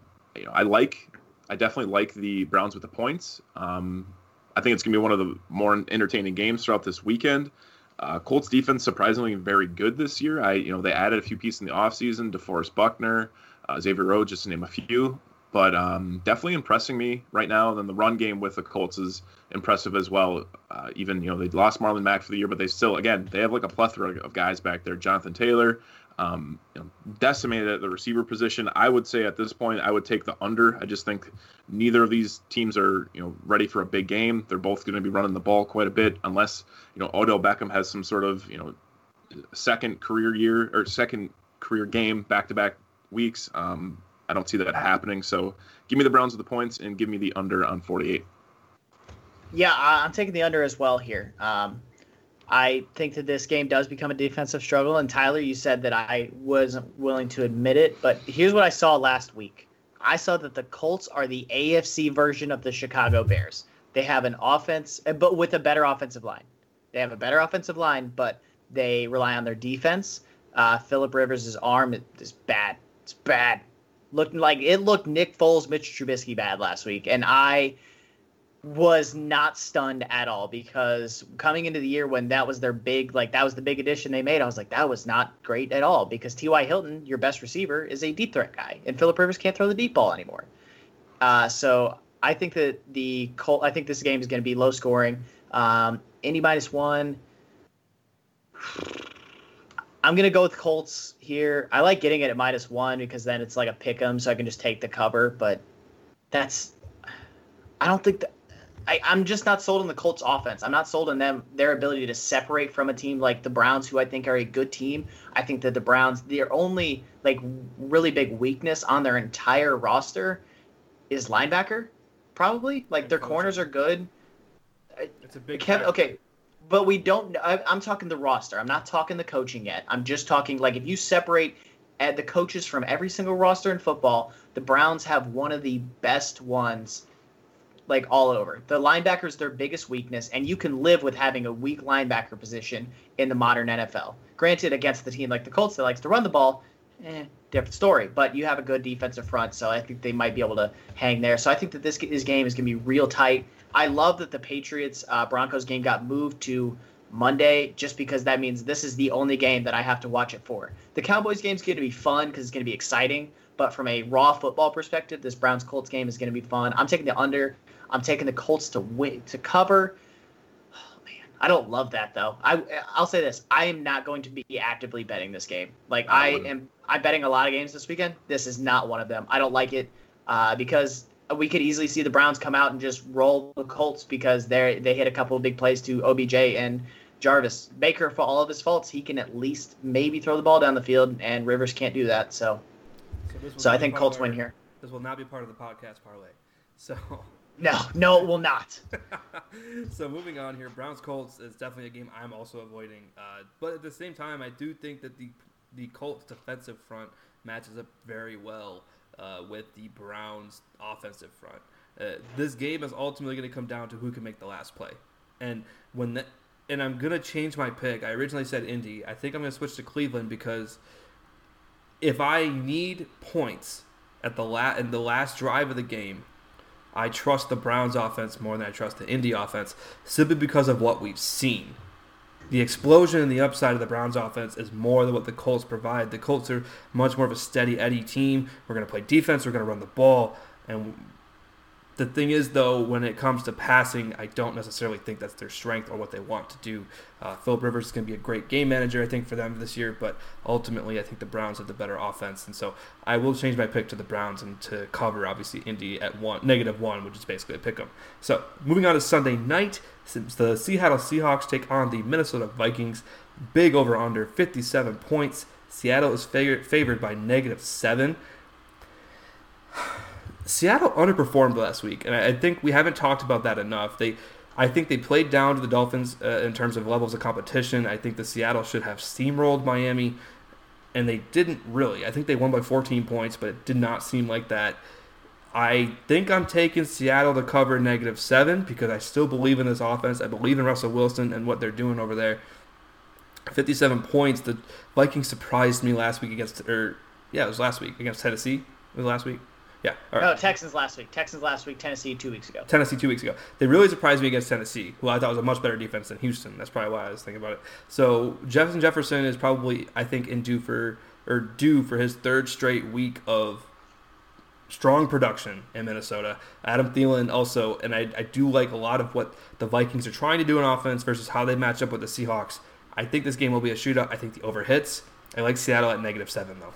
I definitely like the Browns with the points. I think it's gonna be one of the more entertaining games throughout this weekend. Colts defense surprisingly very good this year. They added a few pieces in the offseason, DeForest Buckner, Xavier Rhodes, just to name a few. But definitely impressing me right now. And then the run game with the Colts is impressive as well. Even they lost Marlon Mack for the year, but they still, again, they have like a plethora of guys back there. Jonathan Taylor, decimated at the receiver position. I would say at this point, I would take the under. I just think neither of these teams are ready for a big game. They're both going to be running the ball quite a bit, unless Odell Beckham has some sort of second career game back-to-back weeks. I don't see that happening. So give me the Browns with the points and give me the under on 48. Yeah, I'm taking the under as well here. I think that this game does become a defensive struggle. And Tyler, you said that I wasn't willing to admit it, but here's what I saw last week. I saw that the Colts are the AFC version of the Chicago Bears. They have an offense, but with a better offensive line. They have a better offensive line, but they rely on their defense. Phillip Rivers' arm is bad. It's bad. Looked Nick Foles, Mitch Trubisky bad last week, and I was not stunned at all because coming into the year when that was their big, that was the big addition they made, I was like, that was not great at all because T.Y. Hilton, your best receiver, is a deep threat guy, and Phillip Rivers can't throw the deep ball anymore. So I think that I think this game is going to be low scoring. Indy -1. I'm going to go with Colts here. I like getting it at -1 because then it's like a pick 'em, so I can just take the cover. But I don't think that I'm just not sold on the Colts offense. I'm not sold on their ability to separate from a team like the Browns, who I think are a good team. I think that the Browns, their only really big weakness on their entire roster is linebacker, probably. Their corners are good. It's a big okay. But we don't. I'm talking the roster. I'm not talking the coaching yet. I'm just talking if you separate the coaches from every single roster in football, the Browns have one of the best ones, all over. The linebacker's their biggest weakness, and you can live with having a weak linebacker position in the modern NFL. Granted, against the team like the Colts that likes to run the ball, different story. But you have a good defensive front, so I think they might be able to hang there. So I think that this game is going to be real tight. I love that the Patriots-Broncos game got moved to Monday just because that means this is the only game that I have to watch it for. The Cowboys game is going to be fun because it's going to be exciting, but from a raw football perspective, this Browns-Colts game is going to be fun. I'm taking the under. I'm taking the Colts to cover. Oh, man. I don't love that, though. I'll say this. I am not going to be actively betting this game. I'm betting a lot of games this weekend. This is not one of them. I don't like it because we could easily see the Browns come out and just roll the Colts because they hit a couple of big plays to OBJ and Jarvis. Baker, for all of his faults, he can at least maybe throw the ball down the field, and Rivers can't do that. So I think Colts win here. This will not be part of the podcast parlay. So No, it will not. So moving on here, Browns-Colts is definitely a game I'm also avoiding. But at the same time, I do think that the Colts defensive front matches up very well with the Browns offensive front. This game is ultimately going to come down to who can make the last play. And I'm going to change my pick. I originally said Indy. I think I'm going to switch to Cleveland because if I need points in the last drive of the game, I trust the Browns offense more than I trust the Indy offense simply because of what we've seen. The explosion and the upside of the Browns offense is more than what the Colts provide. The Colts are much more of a steady Eddie team. We're going to play defense. We're going to run the ball. And The thing is, though, when it comes to passing, I don't necessarily think that's their strength or what they want to do. Phillip Rivers is going to be a great game manager, I think, for them this year, but ultimately I think the Browns have the better offense, and so I will change my pick to the Browns and to cover, obviously, Indy at -1, which is basically a pick 'em. So moving on to Sunday night, since the Seattle Seahawks take on the Minnesota Vikings, big over-under, 57 points. Seattle is favored by -7. Seattle underperformed last week, and I think we haven't talked about that enough. I think they played down to the Dolphins in terms of levels of competition. I think the Seattle should have steamrolled Miami, and they didn't really. I think they won by 14 points, but it did not seem like that. I think I'm taking Seattle to cover -7 because I still believe in this offense. I believe in Russell Wilson and what they're doing over there. 57 points. The Vikings surprised me last week against Tennessee. It was last week? Yeah. All right. No, Texans last week. Tennessee 2 weeks ago. Tennessee 2 weeks ago. They really surprised me against Tennessee, who I thought was a much better defense than Houston. That's probably why I was thinking about it. So Justin Jefferson is probably, I think, due for his third straight week of strong production in Minnesota. Adam Thielen also, and I do like a lot of what the Vikings are trying to do in offense versus how they match up with the Seahawks. I think this game will be a shootout. I think the over hits. I like Seattle at -7, though.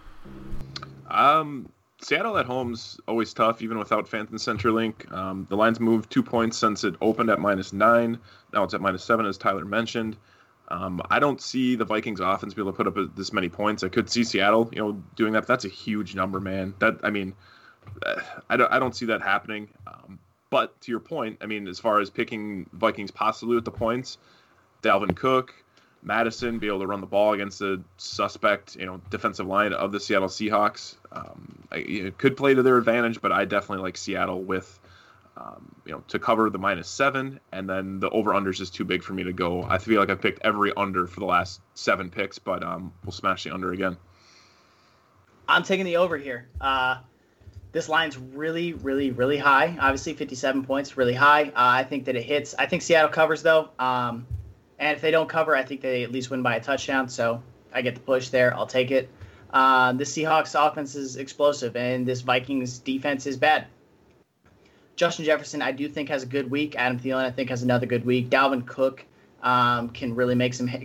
Seattle at home's always tough, even without Phantom CenturyLink. The line's moved 2 points since it opened at -9. Now it's at -7, as Tyler mentioned. I don't see the Vikings offense be able to put up this many points. I could see Seattle, doing that. But that's a huge number, man. I don't see that happening. But to your point, as far as picking Vikings possibly with the points, Dalvin Cook, Madison be able to run the ball against the suspect, defensive line of the Seattle Seahawks. It could play to their advantage, but I definitely like Seattle with, to cover the -7, and then the over-under is just too big for me to go. I feel like I've picked every under for the last 7 picks, but we'll smash the under again. I'm taking the over here. This line's really, really, really high. Obviously, 57 points, really high. I think that it hits. I think Seattle covers, though. And if they don't cover, I think they at least win by a touchdown. So I get the push there. I'll take it. The Seahawks offense is explosive, and this Vikings defense is bad. Justin Jefferson, I do think, has a good week. Adam Thielen, I think, has another good week. Dalvin Cook can really make some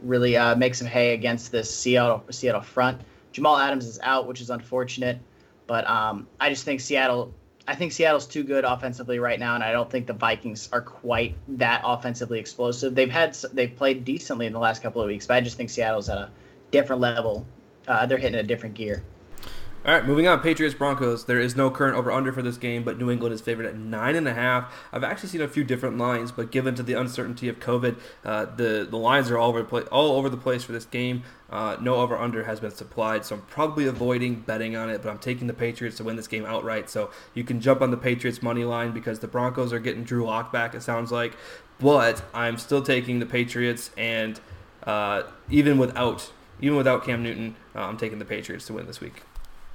hay against this Seattle front. Jamal Adams is out, which is unfortunate. But I just think Seattle's too good offensively right now, and I don't think the Vikings are quite that offensively explosive. They've played decently in the last couple of weeks, but I just think Seattle's at a different level. They're hitting a different gear. All right, moving on. Patriots-Broncos. There is no current over-under for this game, but New England is favored at 9.5. I've actually seen a few different lines, but given to the uncertainty of COVID, the lines are all over the place for this game. No over-under has been supplied, so I'm probably avoiding betting on it, but I'm taking the Patriots to win this game outright. So you can jump on the Patriots money line because the Broncos are getting Drew Lock back, it sounds like. But I'm still taking the Patriots, and even without Cam Newton, I'm taking the Patriots to win this week.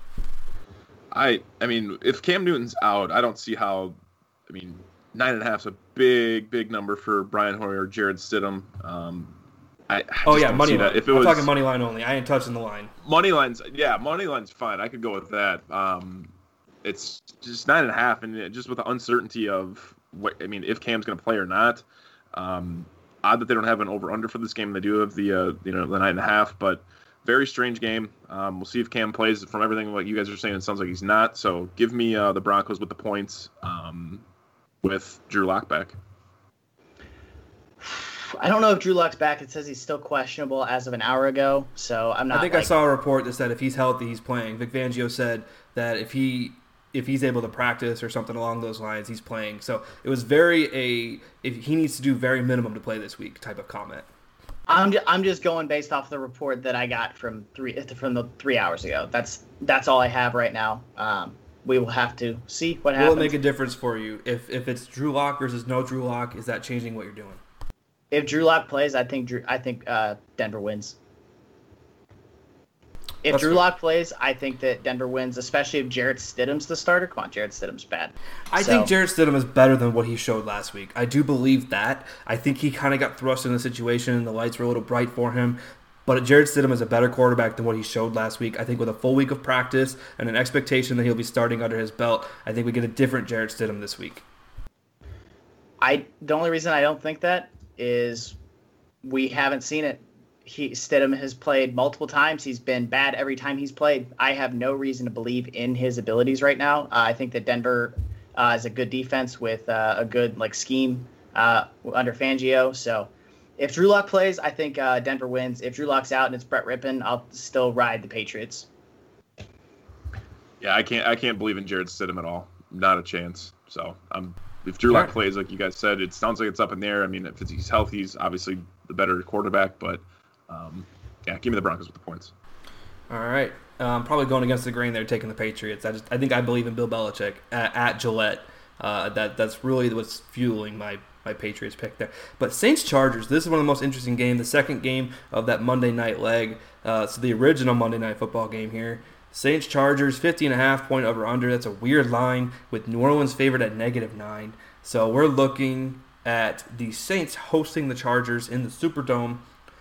If Cam Newton's out, I don't see how. 9.5 is a big number for Brian Hoyer, Jared Stidham. Money line. I'm talking money line only. I ain't touching the line. Money line's fine. I could go with that. It's just 9.5, and just with the uncertainty of if Cam's going to play or not. Odd that they don't have an over/under for this game. They do have the 9.5, but. Very strange game. We'll see if Cam plays. From everything like you guys are saying, it sounds like he's not. So give me the Broncos with the points with Drew Lock back. I don't know if Drew Lock's back. It says he's still questionable as of an hour ago. So I'm not. I saw a report that said if he's healthy, he's playing. Vic Fangio said that if he's able to practice or something along those lines, he's playing. So it was if he needs to do very minimum to play this week type of comment. I'm just going based off the report that I got from the 3 hours ago. That's all I have right now. We will have to see what happens. Will it make a difference for you if it's Drew Lock versus no Drew Lock? Is that changing what you're doing? If Drew Lock plays, I think Denver wins. If Drew Lock plays, I think that Denver wins, especially if Jarrett Stidham's the starter. Come on, Jarrett Stidham's bad. I think Jarrett Stidham is better than what he showed last week. I do believe that. I think he kind of got thrust in the situation, and the lights were a little bright for him. But Jarrett Stidham is a better quarterback than what he showed last week. I think with a full week of practice and an expectation that he'll be starting under his belt, I think we get a different Jarrett Stidham this week. The only reason I don't think that is we haven't seen it. Stidham has played multiple times. He's been bad every time he's played. I have no reason to believe in his abilities right now. I think that Denver is a good defense with a good scheme under Fangio. So if Drew Lock plays, I think Denver wins. If Drew Lock's out and it's Brett Rippon, I'll still ride the Patriots. Yeah, I can't believe in Jarrett Stidham at all. Not a chance. So if Drew Lock plays, like you guys said, it sounds like it's up in the air. I mean, if he's healthy, he's obviously the better quarterback. But give me the Broncos with the points. All right. Probably going against the grain there, taking the Patriots. I think I believe in Bill Belichick at Gillette. That's really what's fueling my Patriots pick there. But Saints-Chargers, this is one of the most interesting games, the second game of that Monday night leg. So the original Monday Night Football game here. Saints-Chargers, 50.5 point over-under. That's a weird line with New Orleans favored at -9. So we're looking at the Saints hosting the Chargers in the Superdome.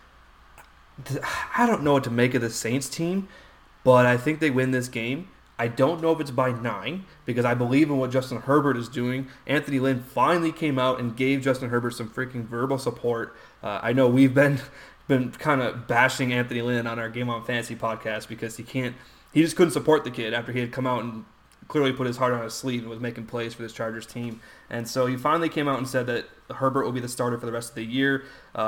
I don't know what to make of the Saints team, but I think they win this game. I don't know if it's by 9 because I believe in what Justin Herbert is doing. Anthony Lynn finally came out and gave Justin Herbert some freaking verbal support. I know we've been kind of bashing Anthony Lynn on our Game On Fantasy podcast because he just couldn't support the kid after he had come out and clearly put his heart on his sleeve and was making plays for this Chargers team. And so he finally came out and said that Herbert will be the starter for the rest of the year.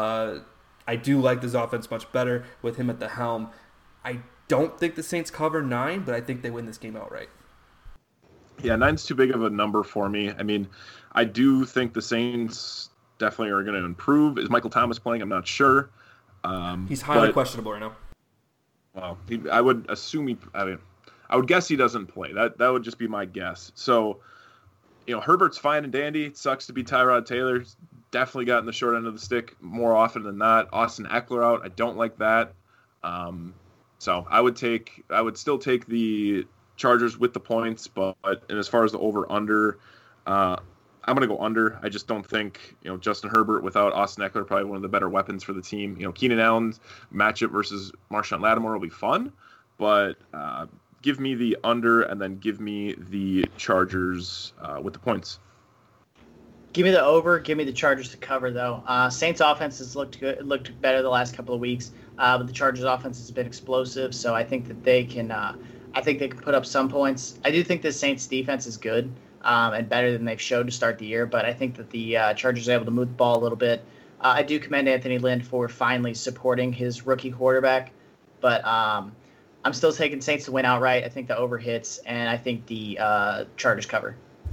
I do like this offense much better with him at the helm. I don't think the Saints cover 9, but I think they win this game outright. Yeah, 9's too big of a number for me. I mean, I do think the Saints definitely are going to improve. Is Michael Thomas playing? I'm not sure. He's highly questionable right now. Well, I would assume I would guess he doesn't play. That would just be my guess. So, Herbert's fine and dandy. It sucks to be Tyrod Taylor. He's definitely gotten the short end of the stick more often than not. Austin Eckler out. I don't like that. So I would still take the Chargers with the points, and as far as the over/under, I'm going to go under. I just don't think Justin Herbert without Austin Eckler, probably one of the better weapons for the team. Keenan Allen's matchup versus Marshawn Lattimore will be fun, but give me the under and then give me the Chargers with the points. Give me the over. Give me the Chargers to cover, though. Saints offense has looked good. It looked better the last couple of weeks, but the Chargers offense has been explosive. So I think that they can. I think they can put up some points. I do think the Saints defense is good and better than they've showed to start the year. But I think that the Chargers are able to move the ball a little bit. I do commend Anthony Lynn for finally supporting his rookie quarterback. But I'm still taking Saints to win outright. I think the over hits, and I think the Chargers cover.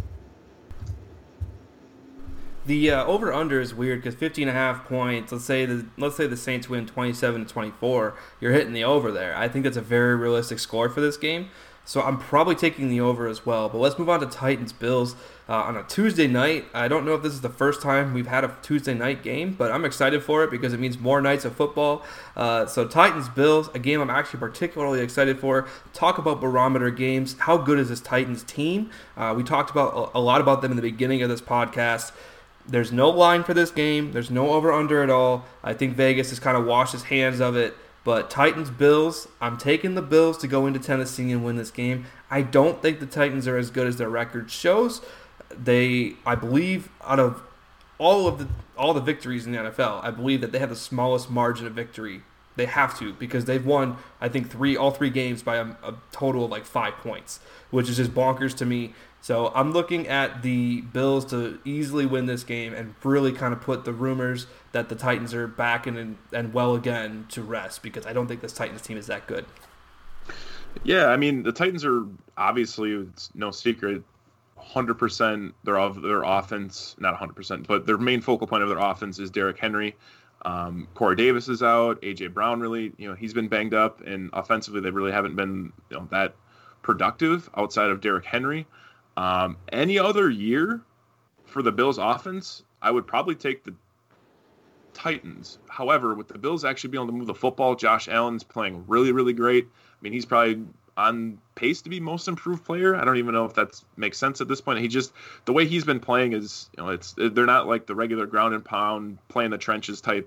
The over/under is weird because 50.5 points. Let's say the Saints win 27-24. You're hitting the over there. I think that's a very realistic score for this game. So I'm probably taking the over as well. But let's move on to Titans-Bills on a Tuesday night. I don't know if this is the first time we've had a Tuesday night game, but I'm excited for it because it means more nights of football. So Titans-Bills, a game I'm actually particularly excited for. Talk about barometer games. How good is this Titans team? We talked about a lot about them in the beginning of this podcast. There's no line for this game. There's no over-under at all. I think Vegas has kind of washed his hands of it. But Titans-Bills, I'm taking the Bills to go into Tennessee and win this game. I don't think the Titans are as good as their record shows. I believe, out of all the victories in the NFL, I believe that they have the smallest margin of victory. They have to because they've won, I think, all three games by a total of 5 points, which is just bonkers to me. So I'm looking at the Bills to easily win this game and really kind of put the rumors that the Titans are back and well again to rest because I don't think this Titans team is that good. Yeah, I mean, the Titans are obviously, it's no secret, 100% their offense, not 100%, but their main focal point of their offense is Derrick Henry. Corey Davis is out. A.J. Brown really, he's been banged up, and offensively they really haven't been that productive outside of Derrick Henry. Any other year for the Bills offense, I would probably take the Titans. However, with the Bills actually being able to move the football, Josh Allen's playing really, really great. I mean, he's probably on pace to be most improved player. I don't even know if that makes sense at this point. The way he's been playing is, they're not like the regular ground and pound, play in the trenches type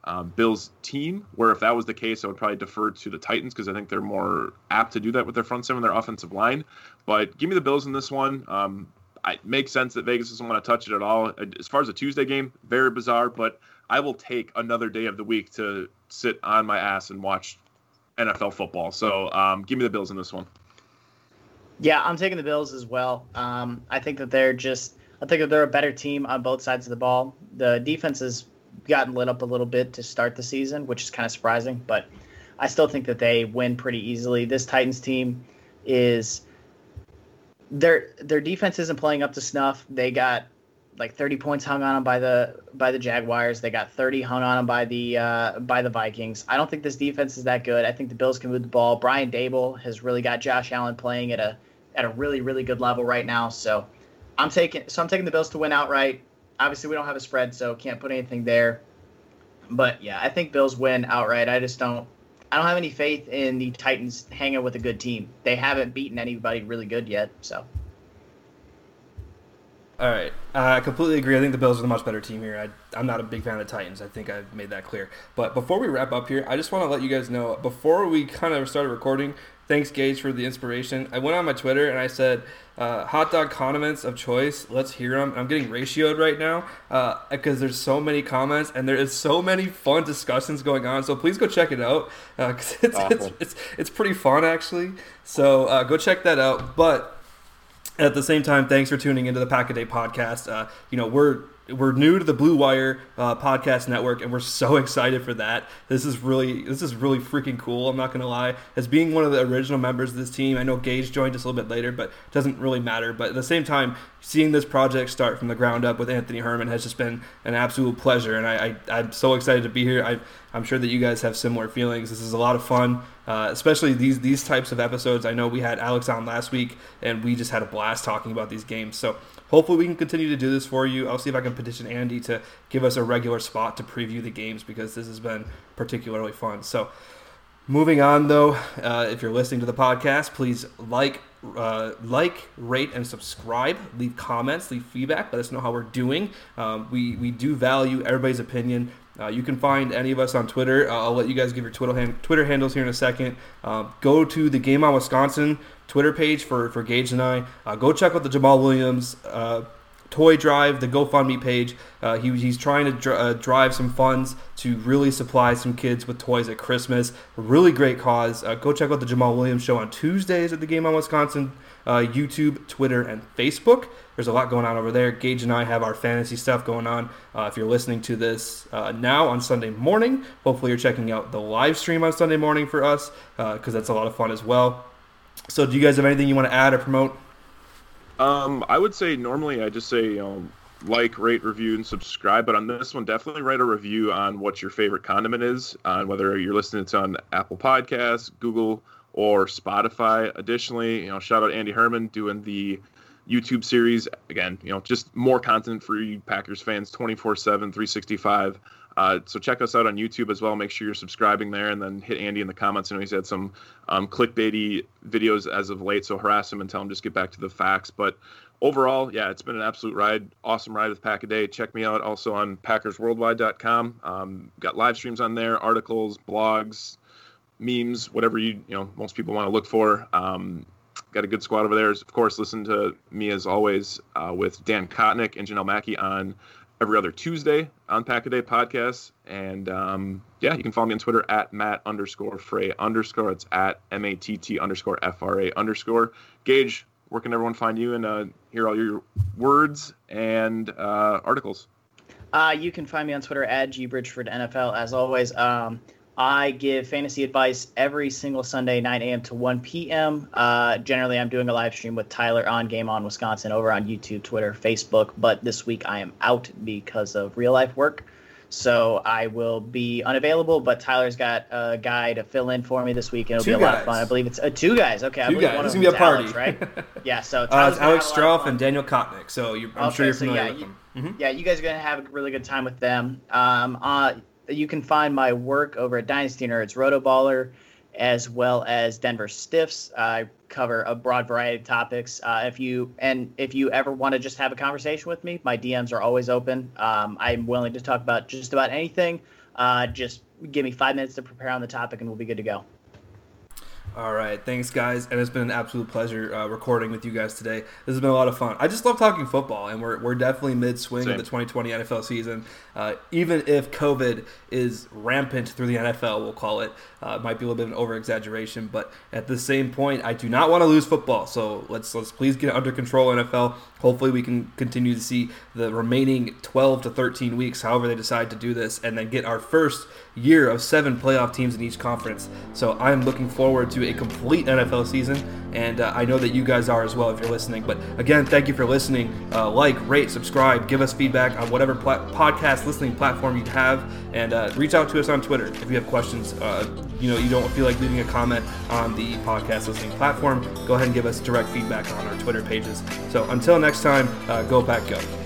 Bills team, where if that was the case, I would probably defer to the Titans because I think they're more apt to do that with their front seven, their offensive line. But give me the Bills in this one. It makes sense that Vegas doesn't want to touch it at all. As far as a Tuesday game, very bizarre, but I will take another day of the week to sit on my ass and watch NFL football. So give me the Bills in this one. Yeah, I'm taking the Bills as well. I think that they're a better team on both sides of the ball. The defense has gotten lit up a little bit to start the season, which is kind of surprising, but I still think that they win pretty easily. This Titans team is their defense isn't playing up to snuff. They got like 30 points hung on them by the Jaguars. They got 30 hung on them by the Vikings. I don't think this defense is that good. I think the Bills can move the ball. Brian Dable has really got Josh Allen playing at a really, really good level right now. So I'm taking the Bills to win outright. Obviously, we don't have a spread, so can't put anything there. But yeah, I think Bills win outright. I don't have any faith in the Titans hanging with a good team. They haven't beaten anybody really good yet, so. All right. I completely agree. I think the Bills are the much better team here. I'm not a big fan of the Titans. I think I've made that clear. But before we wrap up here, I just want to let you guys know, before we kind of started recording, thanks, Gage, for the inspiration. I went on my Twitter and I said, hot dog condiments of choice, let's hear them. I'm getting ratioed right now because there's so many comments and there is so many fun discussions going on. So please go check it out because it's pretty fun, actually. So go check that out. But at the same time, thanks for tuning into the Pack-A-Day podcast. We're new to the Blue Wire podcast network, and we're so excited for that. This is really freaking cool. I'm not gonna lie. As being one of the original members of this team, I know Gage joined us a little bit later, but it doesn't really matter. But at the same time, seeing this project start from the ground up with Anthony Herman has just been an absolute pleasure, and I'm so excited to be here. I'm sure that you guys have similar feelings. This is a lot of fun, especially these types of episodes. I know we had Alex on last week, and we just had a blast talking about these games. So hopefully we can continue to do this for you. I'll see if I can petition Andy to give us a regular spot to preview the games because this has been particularly fun. So moving on, though, if you're listening to the podcast, please like, rate, and subscribe. Leave comments, leave feedback. Let us know how we're doing. We do value everybody's opinion. You can find any of us on Twitter. I'll let you guys give your Twitter handles here in a second. Go to the Game On Wisconsin Twitter page for Gage and I. Go check out the Jamal Williams toy drive, the GoFundMe page. He's trying to drive some funds to really supply some kids with toys at Christmas. A really great cause. Go check out the Jamal Williams show on Tuesdays at the Game On Wisconsin YouTube, Twitter, and Facebook. There's a lot going on over there. Gage and I have our fantasy stuff going on. If you're listening to this now on Sunday morning, hopefully you're checking out the live stream on Sunday morning for us because that's a lot of fun as well. So do you guys have anything you want to add or promote? I would say normally I just say, like, rate, review, and subscribe. But on this one, definitely write a review on what your favorite condiment is, on whether you're listening to on Apple Podcasts, Google, or Spotify. Additionally, shout out Andy Herman doing the YouTube series. Again, just more content for you Packers fans, 24/7, 365. So check us out on YouTube as well. Make sure you're subscribing there, and then hit Andy in the comments. I know he's had some clickbaity videos as of late, so harass him and tell him just get back to the facts. But overall, yeah, it's been an absolute ride. Awesome ride with Pack-A-Day. Check me out also on PackersWorldwide.com. Got live streams on there, articles, blogs, memes, whatever most people want to look for. Got a good squad over there. Of course, listen to me as always with Dan Kotnick and Janelle Mackey on every other Tuesday on Pack-A-Day podcast. And you can follow me on Twitter at Matt_Frey_. It's at MATT_FRA_. Gage, where can everyone find you and hear all your words and articles? You can find me on Twitter at GBridgefordNFL. As always, I give fantasy advice every single Sunday, 9 a.m. to 1 p.m. Generally, I'm doing a live stream with Tyler on Game On Wisconsin over on YouTube, Twitter, Facebook. But this week I am out because of real-life work. So I will be unavailable, but Tyler's got a guy to fill in for me this week, and it'll be a lot of fun. I believe it's two guys. Okay, I believe one of them is Alex, right? Yeah, so it's Alex Stroff and Daniel Kotnick. So I'm sure you're familiar with them. Mm-hmm. Yeah, you guys are going to have a really good time with them. You can find my work over at Dynasty Nerds, Rotoballer, as well as Denver Stiffs. I cover a broad variety of topics. If you ever want to just have a conversation with me, my DMs are always open. I'm willing to talk about just about anything. Just give me 5 minutes to prepare on the topic, and we'll be good to go. All right, thanks guys, and it's been an absolute pleasure recording with you guys today. This has been a lot of fun. I just love talking football, and we're definitely mid-swing of the 2020 NFL season. Even if COVID is rampant through the NFL, we'll call it. It might be a little bit of an over-exaggeration, but at the same point, I do not want to lose football. So let's please get it under control, NFL. Hopefully we can continue to see the remaining 12 to 13 weeks, however they decide to do this, and then get our first year of 7 playoff teams in each conference. So I'm looking forward to a complete NFL season, and I know that you guys are as well if you're listening. But again, thank you for listening. Like, rate, subscribe, give us feedback on whatever podcast listening platform you have, and reach out to us on Twitter if you have questions. You don't feel like leaving a comment on the podcast listening platform, go ahead and give us direct feedback on our Twitter pages. So until next time, go Pack Go.